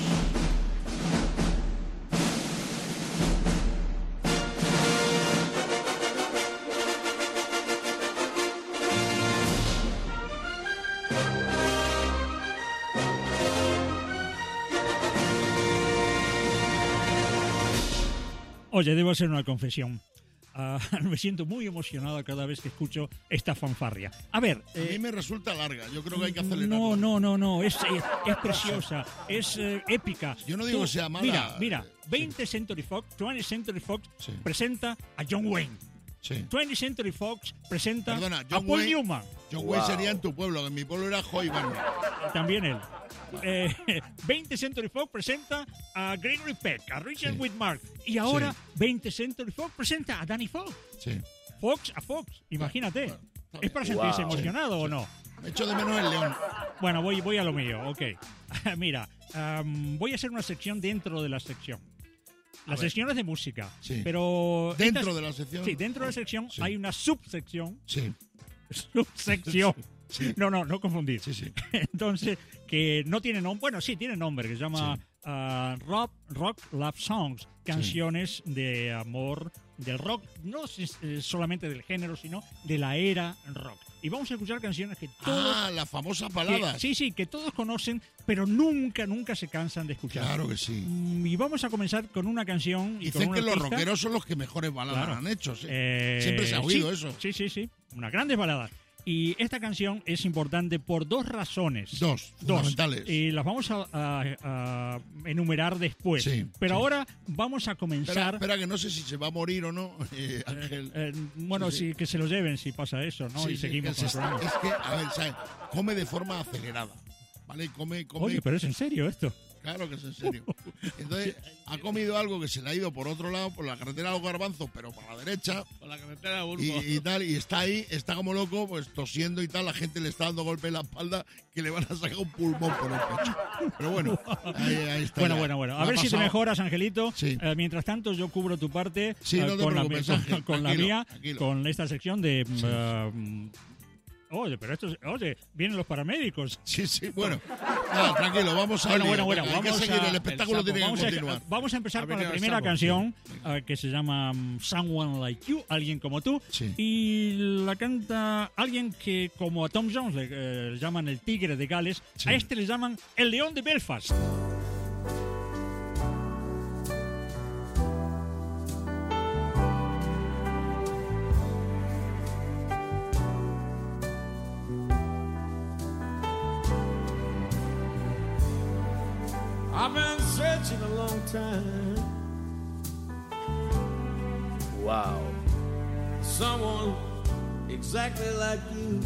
Oye, debo hacer una confesión. Me siento muy emocionado cada vez que escucho esta fanfarria. A ver, A mí me resulta larga, yo creo que hay que acelerar. no, es preciosa, es épica. Yo no digo que sea mala. Mira, 20th Century Fox, 20th Century Fox Sí. presenta a John Wayne. Sí. 20th Century Fox presenta Perdona, a John Paul Wayne- Newman, John Wayne sería en tu pueblo, que en mi pueblo era Hoy Barney. también él. 20th Century Fox presenta a Gregory Peck, a Richard Sí. Whitmark. Y ahora 20th Century Fox presenta a Danny Fox. Sí. Fox a Fox, imagínate. Claro, claro. ¿Es para sentirse Wow. emocionado o no? Me echo de menos el león. Bueno, voy a lo mío, ok. Mira, voy a hacer una sección dentro de la sección. La ver. sección es de música, Sí. pero... Dentro de la sección. Sí, dentro de la sección Sí. hay una subsección. Sí. Subsección. Sí. No confundir. Sí, sí. Entonces, que no tiene nombre, bueno, sí tiene nombre, que se llama Sí. Rock Love Songs, canciones de amor del rock, no solamente del género, sino de la era rock. Y vamos a escuchar canciones que todos... Las famosas que- baladas. sí, que todos conocen, pero nunca se cansan de escuchar. Claro que sí. Y vamos a comenzar con una canción y con Dicen un que los artista- rockeros son los que mejores baladas Claro. han hecho. Sí. Siempre se ha oído eso. Sí. Unas grandes baladas. Y esta canción es importante por dos razones. Dos, fundamentales. Y las vamos a enumerar después. Sí, Pero sí. ahora vamos a comenzar... Espera, que no sé si se va a morir o no, Ángel. bueno, Sí, sí. que se lo lleven si pasa eso, ¿no? Sí, y sí, seguimos que con el programa. es que, a ver, ¿sabes? Come de forma acelerada. ¿Vale? Come. Oye, pero es en serio esto. Claro que es en serio. Entonces, ha comido algo que se le ha ido por otro lado, por la carretera de los garbanzos, pero por la derecha, Por la carretera de Burgos. y tal, y está ahí, está como loco, pues tosiendo y tal, la gente le está dando golpe en la espalda que le van a sacar un pulmón por el pecho. Pero bueno, ahí está. Bueno. ya. A Me ha ver si te pasado. mejoras, Angelito. Sí. Mientras tanto, yo cubro tu parte Sí, no te con, preocupes, Ángel, con la tranquilo, mía, tranquilo. con esta sección de... oye, pero vienen los paramédicos. Sí, bueno. Nada, tranquilo, vamos a Bueno, Venga, hay que vamos seguir, a... el espectáculo tiene que vamos a- continuar. Vamos a empezar Ha con la venido el primera sapo, canción que se llama Someone Like You, Alguien Como Tú. Sí. Y la canta alguien que, como a Tom Jones le llaman el Tigre de Gales, Sí. a este le llaman el León de Belfast. I've been searching a long time. Wow. Someone exactly like you.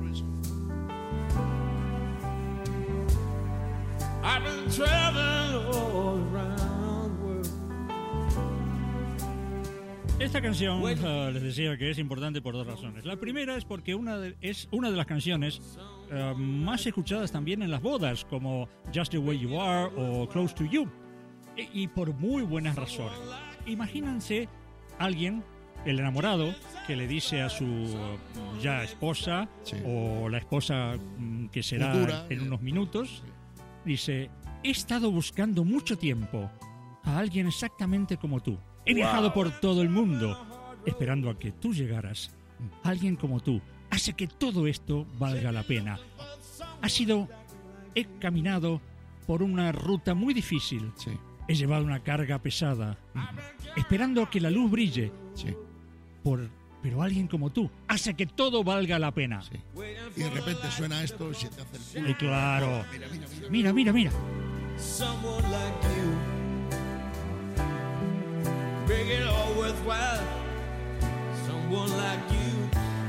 I've been traveling all around the world. Esta canción, les decía que es importante por dos razones. La primera es porque es una de las canciones más escuchadas también en las bodas, como Just the Way You Are o Close to You, y por muy buenas razones. Imagínense alguien, el enamorado, que le dice a su ya esposa, o la esposa que será Futura, en unos minutos, dice: he estado buscando mucho tiempo a alguien exactamente como tú. He viajado por todo el mundo esperando a que tú llegaras. Alguien como tú hace que todo esto valga la pena. He caminado por una ruta muy difícil. Sí. He llevado una carga pesada, esperando a que la luz brille. Sí. Pero alguien como tú hace que todo valga la pena. Sí. Y de repente suena esto y se te hace el culo. Y claro. Mira. Mira. Someone like you. Make it all worthwhile. Someone like you.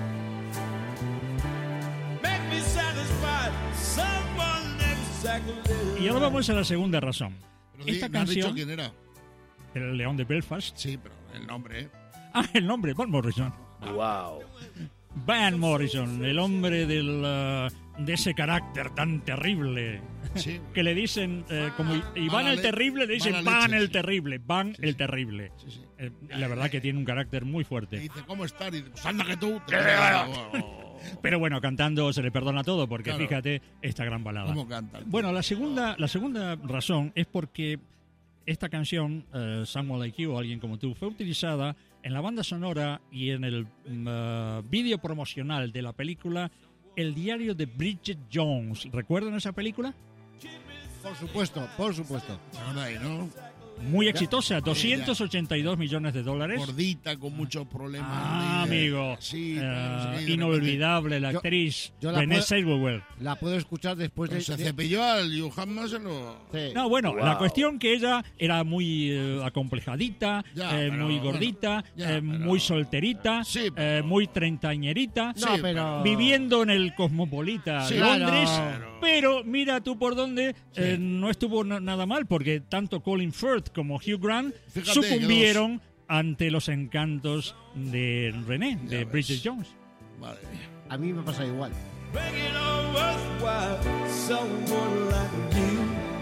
Make me satisfied. Someone exactly. Y ahora vamos a la segunda razón. Pero Esta ¿me has dicho canción, quién era? El León de Belfast. Sí, pero el nombre, ¿eh? Ah, el nombre, Van Morrison. Wow. Van Morrison, el hombre de ese carácter tan terrible. Sí. Que le dicen, como Iván el Terrible, le dicen Van el Terrible. Van el Terrible. Sí, sí. La verdad que tiene un carácter muy Y fuerte. dice, ¿cómo estás? Y dice, pues anda que tú. Pero bueno, cantando se le perdona todo, porque Claro. fíjate esta gran balada. ¿Cómo canta? Bueno, la segunda razón es porque esta canción, Someone Like You, Alguien Como Tú, fue utilizada en la banda sonora y en el vídeo promocional de la película El diario de Bridget Jones. ¿Recuerdan esa película? Por supuesto. ¿Se acuerda ahí, no? Muy exitosa, 282 millones de dólares. Gordita, con muchos problemas. Amigo, Sí, claro, no sé qué, y de repente inolvidable la Yo- actriz yo la Renée puedo- Zellweger. La puedo escuchar después Pero se de... cepilló al Hugh Jackman, se lo... Sí. No, bueno, la cuestión que ella era muy acomplejadita, Ya, pero, muy gordita, bueno, ya, pero- muy solterita, Sí, pero- muy treintañerita, No, pero... viviendo en el Cosmopolita Sí, Londres, claro. pero mira tú por dónde no estuvo nada mal, porque tanto Colin Firth como Hugh Grant Fíjate sucumbieron ante los encantos de René, de Ya ves. Bridget Jones. Madre mía. A mí me pasa igual. Make it all worthwhile. Someone like you.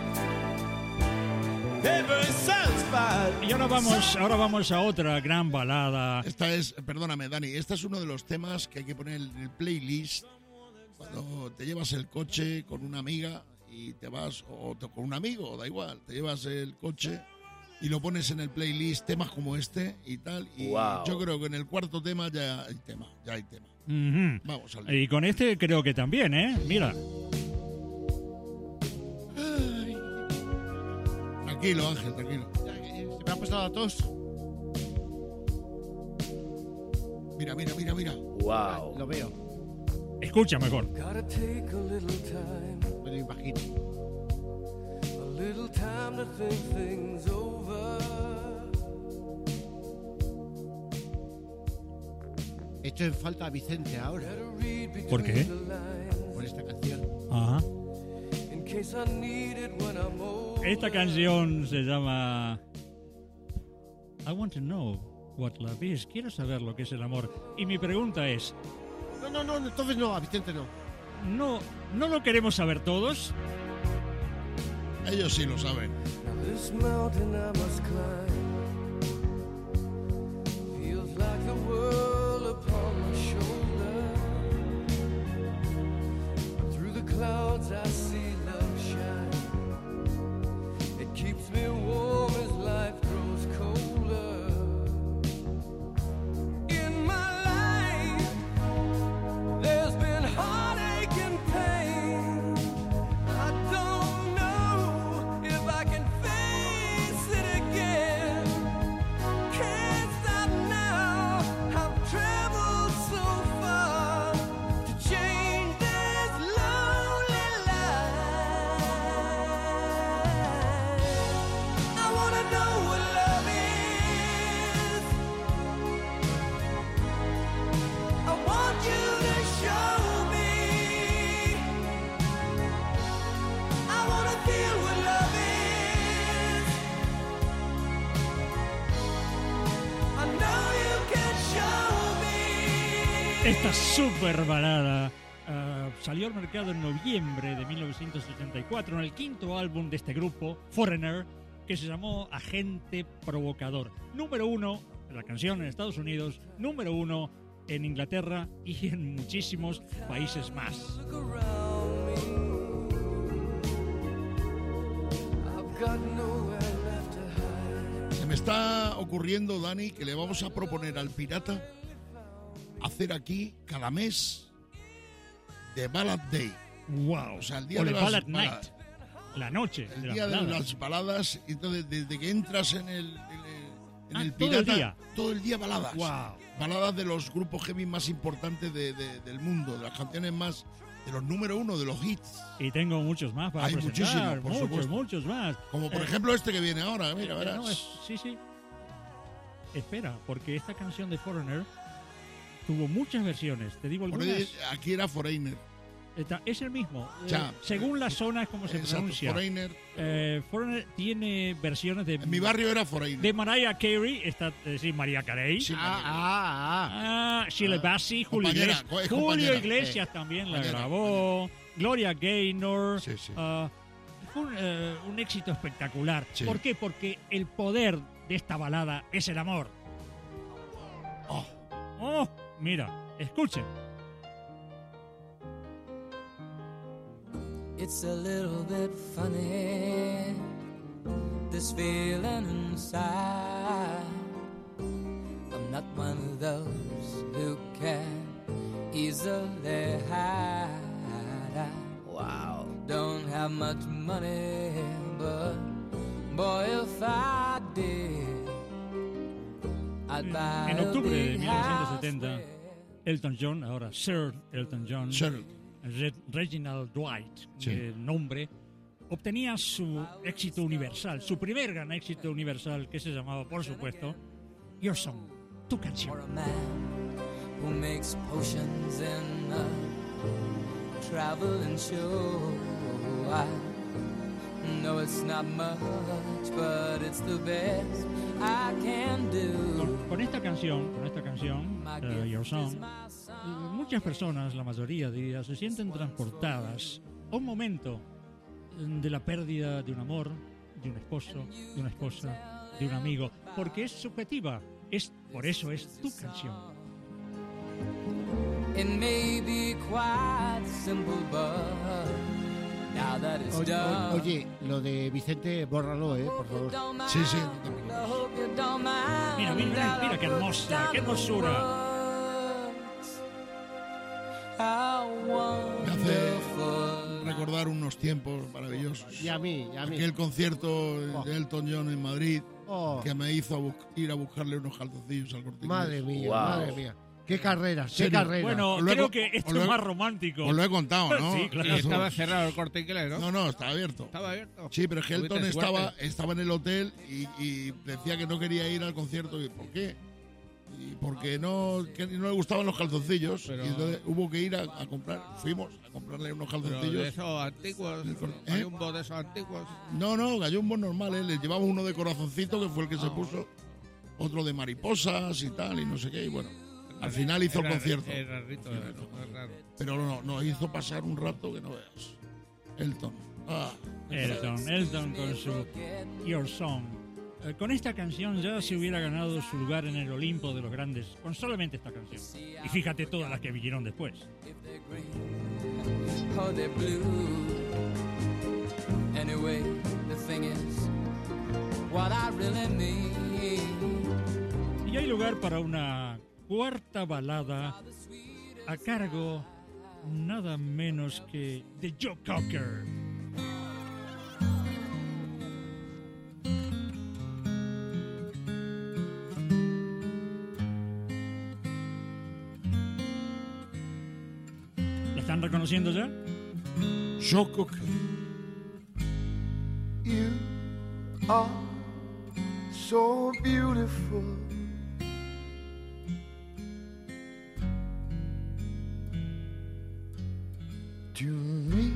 Never satisfied. Y ahora vamos a otra gran balada. Esta es, perdóname, Dani, este es uno de los temas que hay que poner en el playlist cuando te llevas el coche con una amiga y te vas, o con un amigo, da igual, te llevas el coche y lo pones en el playlist, temas como este y tal, y Wow. yo creo que en el cuarto tema ya hay tema. Ujú. Vamos al Y con este creo que también, ¿eh? Mira. Tranquilo, Ángel, tranquilo. Se me ha pasado la tos. Mira. Wow. Lo veo. Escucha mejor. Gotta take a little time. Me lo imagino. A little time to think things over. He hecho en falta a Vicente ahora Better read between ¿Por qué? the lines. por esta canción. Ajá. In case I need it when I'm old. Esta canción se llama I Want to Know What Love Is. Quiero saber lo que es el amor. Y mi pregunta es, No, entonces no, a Vicente no. ¿no lo queremos saber todos? Ellos sí lo saben. Now this mountain I must climb feels like the world upon my shoulder. But through the clouds I see love shine. It keeps me warm as life grows colder. In my life, there's been heartache and pain. I don't know if I can face it again. Esta super balada salió al mercado en noviembre de 1974 en el quinto álbum de este grupo, Foreigner, que se llamó Agente Provocador. Número 1, la canción en Estados Unidos, número 1 en Inglaterra y en muchísimos países más. Se me está ocurriendo, Dani, que le vamos a proponer al pirata hacer aquí cada mes The Ballad Day. Wow. O sea, el día O de el las Ballad baladas. Night, la noche El de día la de balada. las baladas. Entonces, desde que entras en el todo el pirata, día. todo el día baladas. Wow. Baladas de los grupos heavy más importantes del mundo, de las canciones más, de los número 1, de los hits. Y tengo muchos más para Hay presentar, muchísimos, por supuesto. muchos más. Como por ejemplo este que viene ahora, mira, No, verás. sí. Espera, porque esta canción de Foreigner tuvo muchas versiones. Te digo Por algunas. ahí, aquí era Foreigner. Es el mismo. Ya. Según la zona es como se Exacto, pronuncia. Foreigner. Foreigner tiene versiones de... En mi barrio era Foreigner. De Mariah Carey, está, sí, Mariah Carey. Sí, Sheila Bassi, Julio Compañera, Iglesias. es Julio compañera. Iglesias también la Compañera, grabó. Gloria Gaynor. Sí, sí. Fue un éxito espectacular. Sí. ¿Por qué? Porque el poder de esta balada es el amor. Oh, mira, escuchen. It's a little bit funny, this feeling inside. I'm not one of those who can easily hide. Wow. Don't have much money, but boy, if I did, I'd buy En a octubre de big house 1970, where Elton John, ahora Sir Elton John, Sir. Reginald Dwight, Sí. el nombre, obtenía su éxito universal, su primer gran éxito universal, que se llamaba, por supuesto, Your Song, tu canción. for a man who makes potions in a traveling show. I know it's not much, but it's the best I can do. Con esta canción, Your Song, muchas personas, la mayoría diría, se sienten transportadas a un momento de la pérdida de un amor, de un esposo, de una esposa, de un amigo, porque es subjetiva, por eso es tu canción. It may be quite simple, but now that it's done. Oye, lo de Vicente, bórralo, por favor. Sí, sí. Mira qué hermosa, qué hermosura. Me hace recordar unos tiempos maravillosos. Y a mí. Aquel concierto de Elton John en Madrid Oh, que me hizo ir a buscarle unos calzoncillos al Corte Inglés. madre mía, Wow. madre mía. Qué carreras, qué Serio. carreras. Bueno, Os lo he creo co- que esto os lo es he- más romántico. Os lo he contado, ¿no? Sí, claro. Y estaba cerrado el Corte Inglés, ¿no? No, está abierto. Estaba abierto. Sí, pero es que Elton Tuviste suerte. estaba en el hotel y decía que no quería ir al concierto. ¿Y por qué? Y porque no le gustaban los calzoncillos. Pero- Y entonces hubo que ir a comprar. Fuimos a comprarle unos Pero de calzoncillos. esos antiguos, ¿Eh? hay un bot de esos antiguos. No, gallumbos normales. Le llevamos uno de corazoncito, que fue el que se puso. Otro de mariposas y tal, y no sé qué. Y bueno, al final hizo el Era- concierto. Era rarito, era raro. Pero no, nos hizo pasar un rato que no veas. Elton. Elton con su Your Song. Con esta canción ya se hubiera ganado su lugar en el Olimpo de los grandes, con solamente esta canción. Y fíjate todas las que vinieron después. Oh, they're blue. Anyway, the thing is, what I really mean. Y hay lugar para una cuarta balada a cargo nada menos que de Joe Cocker. ¿La están reconociendo ya? Joe Cocker. You are so beautiful. To me,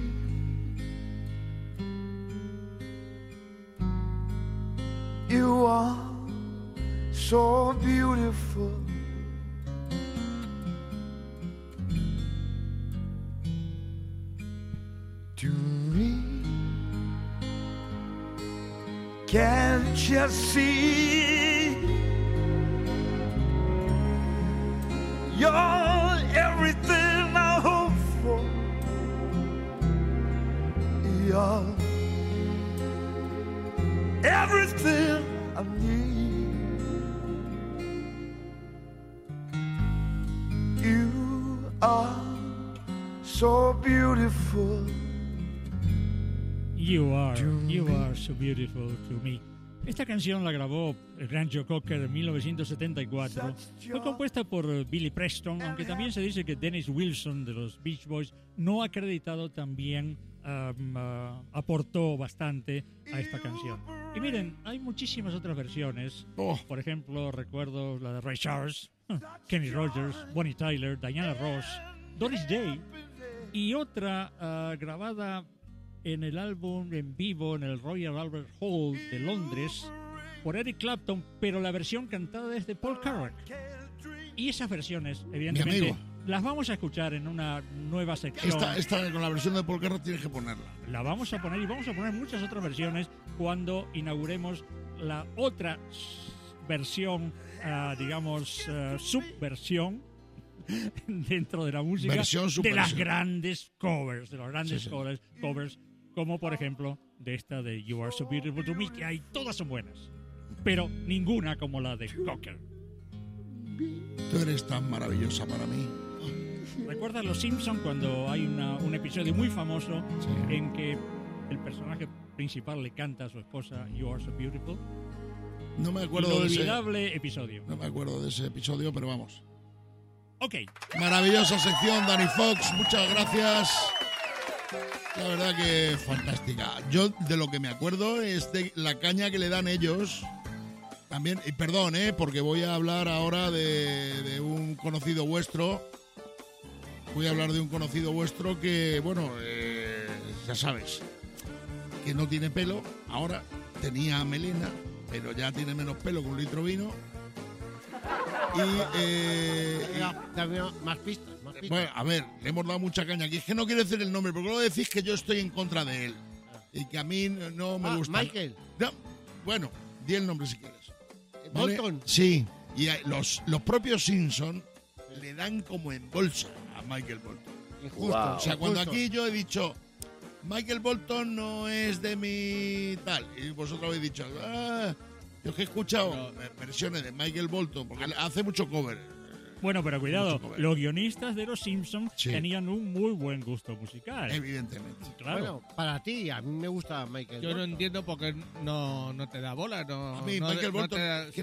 you are so beautiful. Can't you see? You're everything I hope for. You're everything I need. You are so beautiful. You are so beautiful to me. Esta canción la grabó el gran Joe Cocker en 1974. Fue compuesta por Billy Preston, aunque también se dice que Dennis Wilson de los Beach Boys, no acreditado, también aportó bastante a esta canción. Y miren, hay muchísimas otras versiones. Por ejemplo, recuerdo la de Ray Charles, Kenny Rogers, Bonnie Tyler, Diana Ross, Doris Day y otra grabada en el álbum en vivo en el Royal Albert Hall de Londres por Eric Clapton, pero la versión cantada es de Paul Carrack. Y esas versiones, evidentemente, las vamos a escuchar en una nueva sección. Esta con la versión de Paul Carrack tienes que ponerla. La vamos a poner, y vamos a poner muchas otras versiones cuando inauguremos la otra versión, subversión dentro de la música de las grandes covers, covers, como por ejemplo de esta de You Are So Beautiful to Me, que hay, todas son buenas, pero ninguna como la de Cocker. Tú eres tan maravillosa para mí. ¿Recuerdas Los Simpsons cuando hay un episodio muy famoso en que el personaje principal le canta a su esposa You Are So Beautiful? No me acuerdo de ese inolvidable episodio. No me acuerdo de ese episodio, pero vamos. Ok. Maravillosa sección, Danny Fox, muchas gracias. La verdad que fantástica. Yo de lo que me acuerdo es de la caña que le dan ellos. También, y perdón, porque voy a hablar ahora de un conocido vuestro. Voy a hablar de un conocido vuestro que, bueno, ya sabes, que no tiene pelo. Ahora tenía melena, pero ya tiene menos pelo que un litro de vino. Más pistas. Bueno, a ver, le hemos dado mucha caña aquí. Es que no quiero decir el nombre, porque luego decís que yo estoy en contra de él. Y que a mí no me gusta. Michael. No, bueno, di el nombre si quieres. Bolton. Sí, y los propios Simpson le dan como en bolsa a Michael Bolton. Injusto. O sea, cuando aquí yo he dicho Michael Bolton no es de mi tal, y vosotros habéis dicho, yo es que he escuchado versiones de Michael Bolton, porque hace mucho cover. Bueno, pero cuidado, los guionistas de Los Simpsons tenían un muy buen gusto musical. Evidentemente. Claro. Bueno, para ti, a mí me gusta Michael Yo Bolton. No entiendo por qué no te da bola. A mí, Michael Bolton,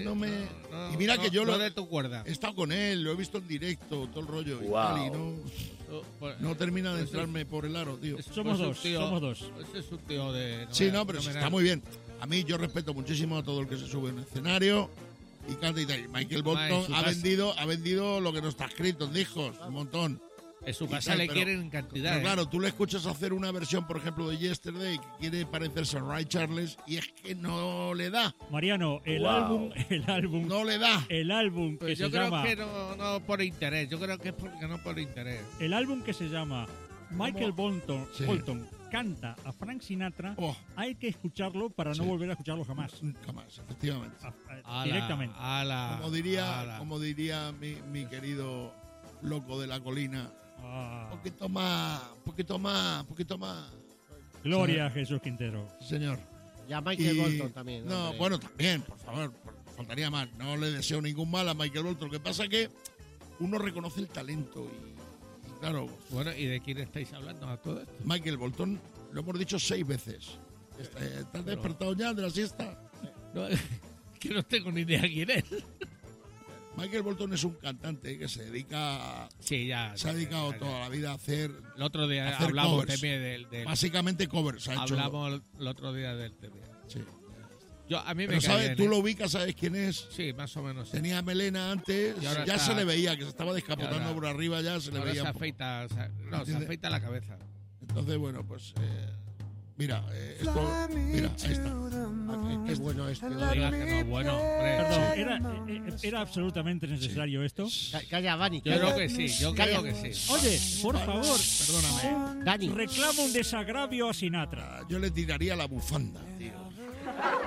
y mira que yo de tu cuerda. He estado con él, lo he visto en directo, todo el rollo y Wow. tal, y no termina de entrarme por el aro, tío. Somos dos. Ese es un tío de... Sí, no, pero está muy bien. A mí yo respeto muchísimo a todo el que se sube en el escenario y canta y tal. Michael Bolton ha vendido lo que no está escrito en discos, un montón. En su casa le quieren en cantidad. Pero claro, tú le escuchas hacer una versión, por ejemplo, de Yesterday, que quiere parecerse a Ray Charles, y es que no le da. Mariano, el álbum no le da. El álbum que yo se creo llama... que no por interés. Yo creo que es porque no por interés. El álbum que se llama Michael Bolton canta a Frank Sinatra, hay que escucharlo para no volver a escucharlo jamás. Jamás, efectivamente. Directamente. Como diría mi querido loco de la colina, poquito más. Gloria a Jesús Quintero. Señor. Y a Michael Bolton también. No, hombre. bueno, también, por favor, faltaría más. No le deseo ningún mal a Michael Bolton. Lo que pasa es que uno reconoce el talento y claro. Bueno, ¿y de quién estáis hablando a todo esto? Michael Bolton, lo hemos dicho 6 veces. ¿Estás despertado ya de la siesta? No, que no tengo ni idea quién es. Michael Bolton es un cantante que se dedica. Sí, ya. Se ha dedicado toda la vida a hacer. El otro día hacer hablamos covers. del Básicamente covers. Hablamos el otro día del tema. Sí. A mí pero me sabes, tú lo ubicas, ¿sabes quién es? Sí, más o menos. Sí. Tenía melena antes, ya se le veía que se estaba descapotando ahora, por arriba, ya se le veía. Se afeita, se afeita la cabeza. Entonces, bueno, pues mira, ahí está. Qué bueno esto. No digas que no es bueno. Perdón, ¿era absolutamente necesario esto? Calla, Dani. Yo creo que sí, yo creo que sí. Oye, por favor, perdóname. Dani. Reclamo un desagravio a Sinatra. Yo le tiraría la bufanda, tío.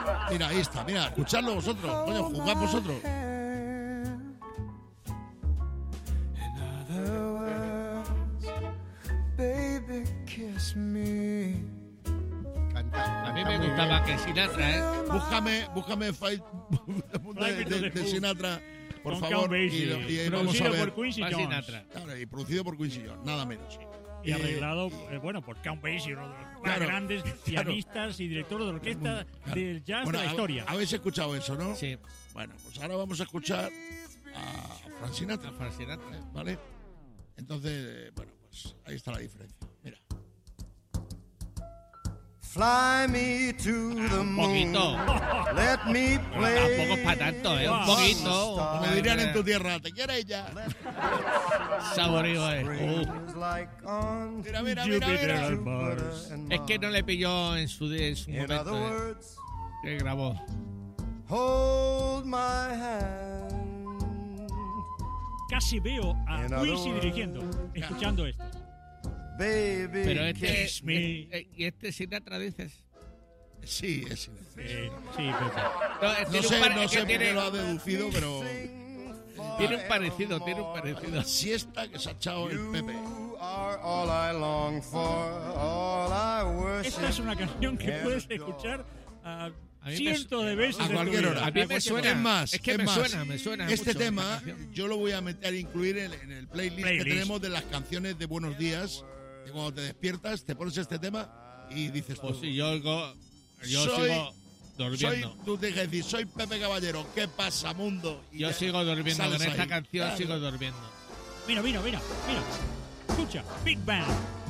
Mira, ahí está, mira, escuchadlo vosotros, coño, jugad vosotros. Baby, kiss me. A mí me gustaba que Sinatra, ¿eh? Búscame Fight de Sinatra, por Con favor. Count Basie, Y ahí vamos a producido ver. por Quincy Más Jones. Sinatra. Claro, y producido por Quincy Jones, nada menos. Y arreglado, bueno, por Count Basie, uno de los más Claro, grandes pianistas y directores de orquesta Claro. del jazz Bueno, de la historia. Habéis escuchado eso, ¿no? Sí, Bueno, pues ahora vamos a escuchar a Frank Sinatra, Frank Sinatra. ¿vale? Entonces, bueno, pues ahí está la diferencia. Mira. Fly me to the Un moon. poquito. Let me play. Tampoco es para tanto, ¿eh? Un Wow. poquito. Como dirían en tu tierra, ¿te quieres ya? Saborío, ¿eh? Rings like on Mira, mira, Jupiter mira, and mira. Mars. and Es que no le pilló en su In momento, other ¿eh? words, Que grabó. hold my hand. Casi veo a In other Quincy words. dirigiendo, escuchando esto. Baby, Pero este. Kiss me. ¿Y este Sinatra dices? Sí, es Sinatra. Sí, Pepe. No, No tiene sé, un no es sé que por qué tiene, lo ha deducido, pero tiene un parecido, tiene un parecido. la siesta que se ha echado el Pepe. You are all I long for, all I worship. Esta es una canción que puedes escuchar a A mí me cientos de veces A en tu cualquier vida. hora. A mí me suena. Es más, es que es me más. suena. Este mucho tema esta canción. yo lo voy a meter, incluir en el playlist que Playlist. tenemos de las canciones de Buenos Días. Que cuando te despiertas, te pones este tema y dices tú, Pues sí, yo Soy- sigo durmiendo. tú te dices, soy Pepe Caballero, ¿qué pasa, mundo? Y Yo ya sigo durmiendo sales con esta ahí. canción, Claro. sigo durmiendo. Mira. Escucha, Big Bang.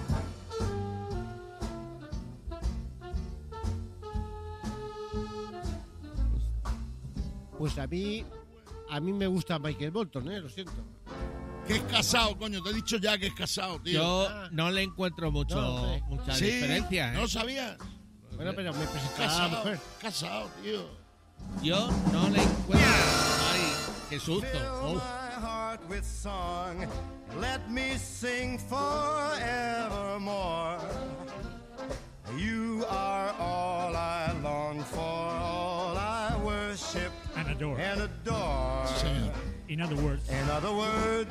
Pues a mí me gusta Michael Bolton, lo siento. Que es casado, coño, te he dicho ya que es casado, tío. Yo no le encuentro No, sí. mucha Sí, diferencia. ¿no ¿eh? lo sabías? Bueno, pero me presentará a la Casado, mujer. casado, tío. Yo no le encuentro. Ay, qué susto. Fill Uf. my heart with song. Let me sing forevermore. You are all I long for, all I worship And adore. and adore. Señor. In other words. In other words,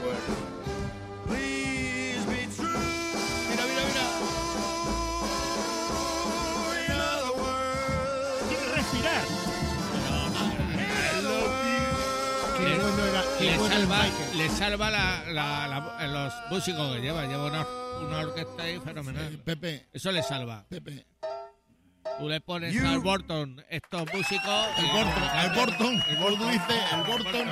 please be true. Mira, mira, mira. In other words, Quiere respirar. Qué bueno era, qué Le bueno salva, es Michael. le salva los músicos que lleva. Lleva una orquesta ahí fenomenal. Pepe, Eso le salva. Pepe. Tú le pones You- al Burton estos músicos. El Borton, tú dices, el Borton.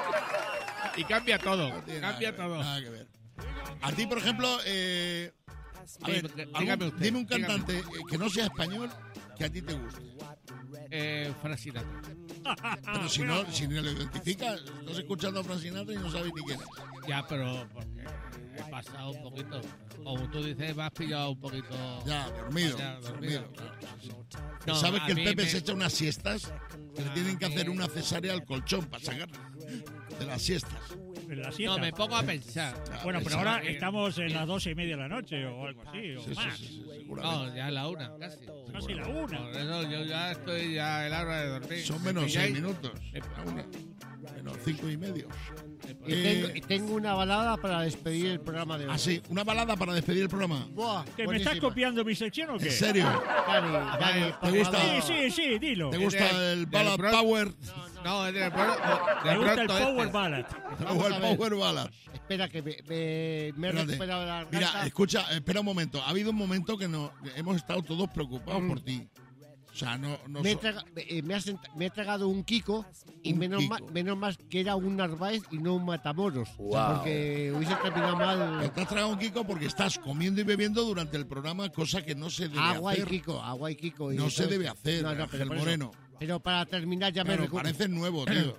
Y cambia todo. No tiene nada Cambia que ver, todo. nada que ver. A ti, por ejemplo, a ver, Dígame usted, dime un dígame. cantante que no sea español que a ti te guste. Frank Sinatra. Pero si no, si ni lo identificas, estás escuchando a Frank Sinatra y no sabes ni quién es. Ya, pero porque he pasado un poquito. Como tú dices, me has pillado un poquito. Ya, dormido. Ya, dormido. No, ¿Sabes a que el mí Pepe me- se echa unas siestas? Que le tienen que hacer una cesárea al colchón para sacar de las siestas. En la siesta. No, me pongo a pensar. Bueno, pero Pensaba ahora que- estamos en las 2:30 de la noche o algo así, o Sí, sí, más. sí, sí, seguramente. No, ya es la una, casi. Casi la 1. Por eso yo ya estoy ya el hora de dormir. Son ¿Me menos 6 pilláis? minutos. A una. Menos 5 y medio. Y tengo una balada para despedir el programa de hoy. Así, una balada para despedir el programa. Buah, ¿Que me buenísima. estás copiando mi sección o qué? ¿En serio? Dani, ¿Te gusta? Sí, dilo. ¿Te gusta el del Ballad Bro- Power? No, es de Me gusta el Power este. Ballad. Vamos a El ver. Power Ballad. Espera, que me he Espérate. recuperado la garganta. Mira, escucha, espera un momento. Ha habido un momento que hemos estado todos preocupados por ti. O sea, no me he tragado un Kiko y Un menos Kiko. más que era un Narváez y no un Matamoros. Wow. Porque hubiese terminado Te mal. has tragado un Kiko porque estás comiendo y bebiendo durante el programa, cosa que no se debe Agua y hacer. Kiko, agua y Kiko. y No se todo debe esto. hacer, No, no, Ángel por eso. Moreno. Pero para terminar ya me Claro, recupero. parece nuevo, tío.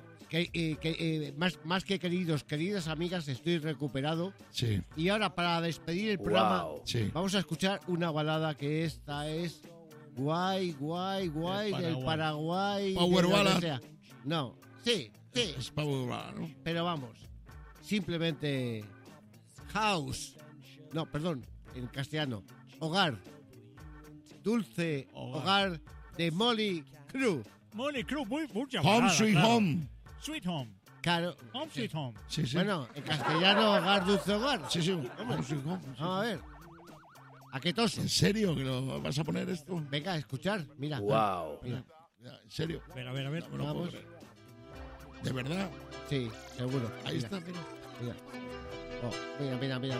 Más que queridas amigas, estoy recuperado. Sí, Y ahora para despedir el programa, Wow. sí. vamos a escuchar una balada que esta es guay del Paraguay. Power de donde ballad. sea. No, sí, Es Power Ballad, ¿no? pero vamos. Simplemente house. No, perdón, en castellano. Hogar. Dulce hogar de Molly Crew. Molly Crew, mucha Home balada, Sweet claro. Home. Sweet Home. Claro. Home Sweet Home. Sí, sí. Bueno, en castellano, hogar, dulce hogar. Sí, sí. Home Sweet Home. Sí. Vamos a ver. ¿A qué toso? ¿En serio que lo vas a poner esto? Venga, a escuchar. Mira. Wow. Mira. ¿En serio? A ver. No me lo puedo Vamos. creer. ¿De verdad? Sí, seguro. Ahí Mira, está, mira. Mira. Oh, mira.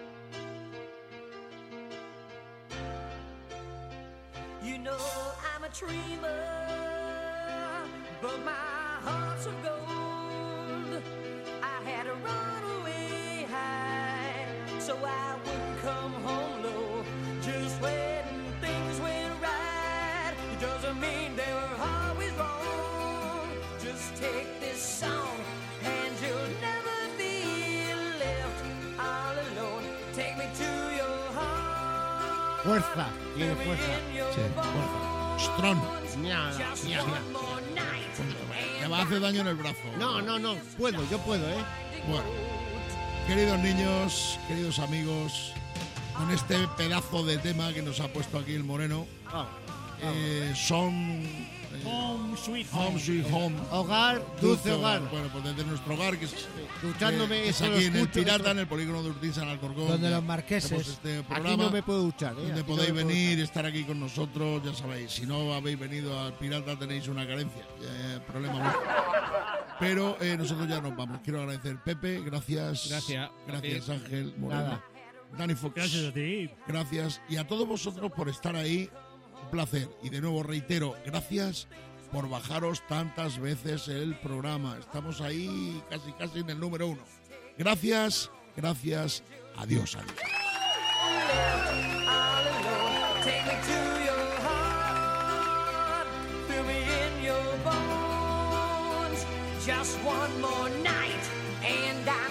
You know I'm a dreamer, but my heart's of gold. I had to run away high, so I wouldn't come home low. Just when things went right, it doesn't mean they were always wrong. Just take this song, and you'll never be left all alone. Take me to your heart. Fuerza, tiene fuerza. Sí, fuerza. Strong. Mira. Me va a hacer daño en el brazo. No. Yo puedo, ¿eh? Bueno, queridos niños, queridos amigos, con este pedazo de tema que nos ha puesto aquí el Moreno, son Home Sweet Home. Home Sweet Home. Hogar, dulce hogar. Bueno, pues desde nuestro hogar, que es, Duchándome, que es eso lo aquí en el escucho, Pirata, eso- en el polígono de Urtiz, en Alcorcón. Donde que los marqueses. hacemos este Aquí programa, no me puedo duchar, ¿eh? donde Aquí no podéis me puedo venir, estar aquí con nosotros, ya sabéis. Si no habéis venido al Pirata tenéis una carencia, problema vuestro. Pero nosotros ya nos vamos. Quiero agradecer Pepe, gracias. Gracias Ángel Moreno. Nada. Dani Fox. Gracias a ti. Gracias. Y a todos vosotros por estar ahí. Un placer. Y de nuevo reitero, gracias por bajaros tantas veces el programa. Estamos ahí casi en el número 1. Gracias. Adiós. all alone. Take me to your heart, feel me in your bones. Just one more night, and I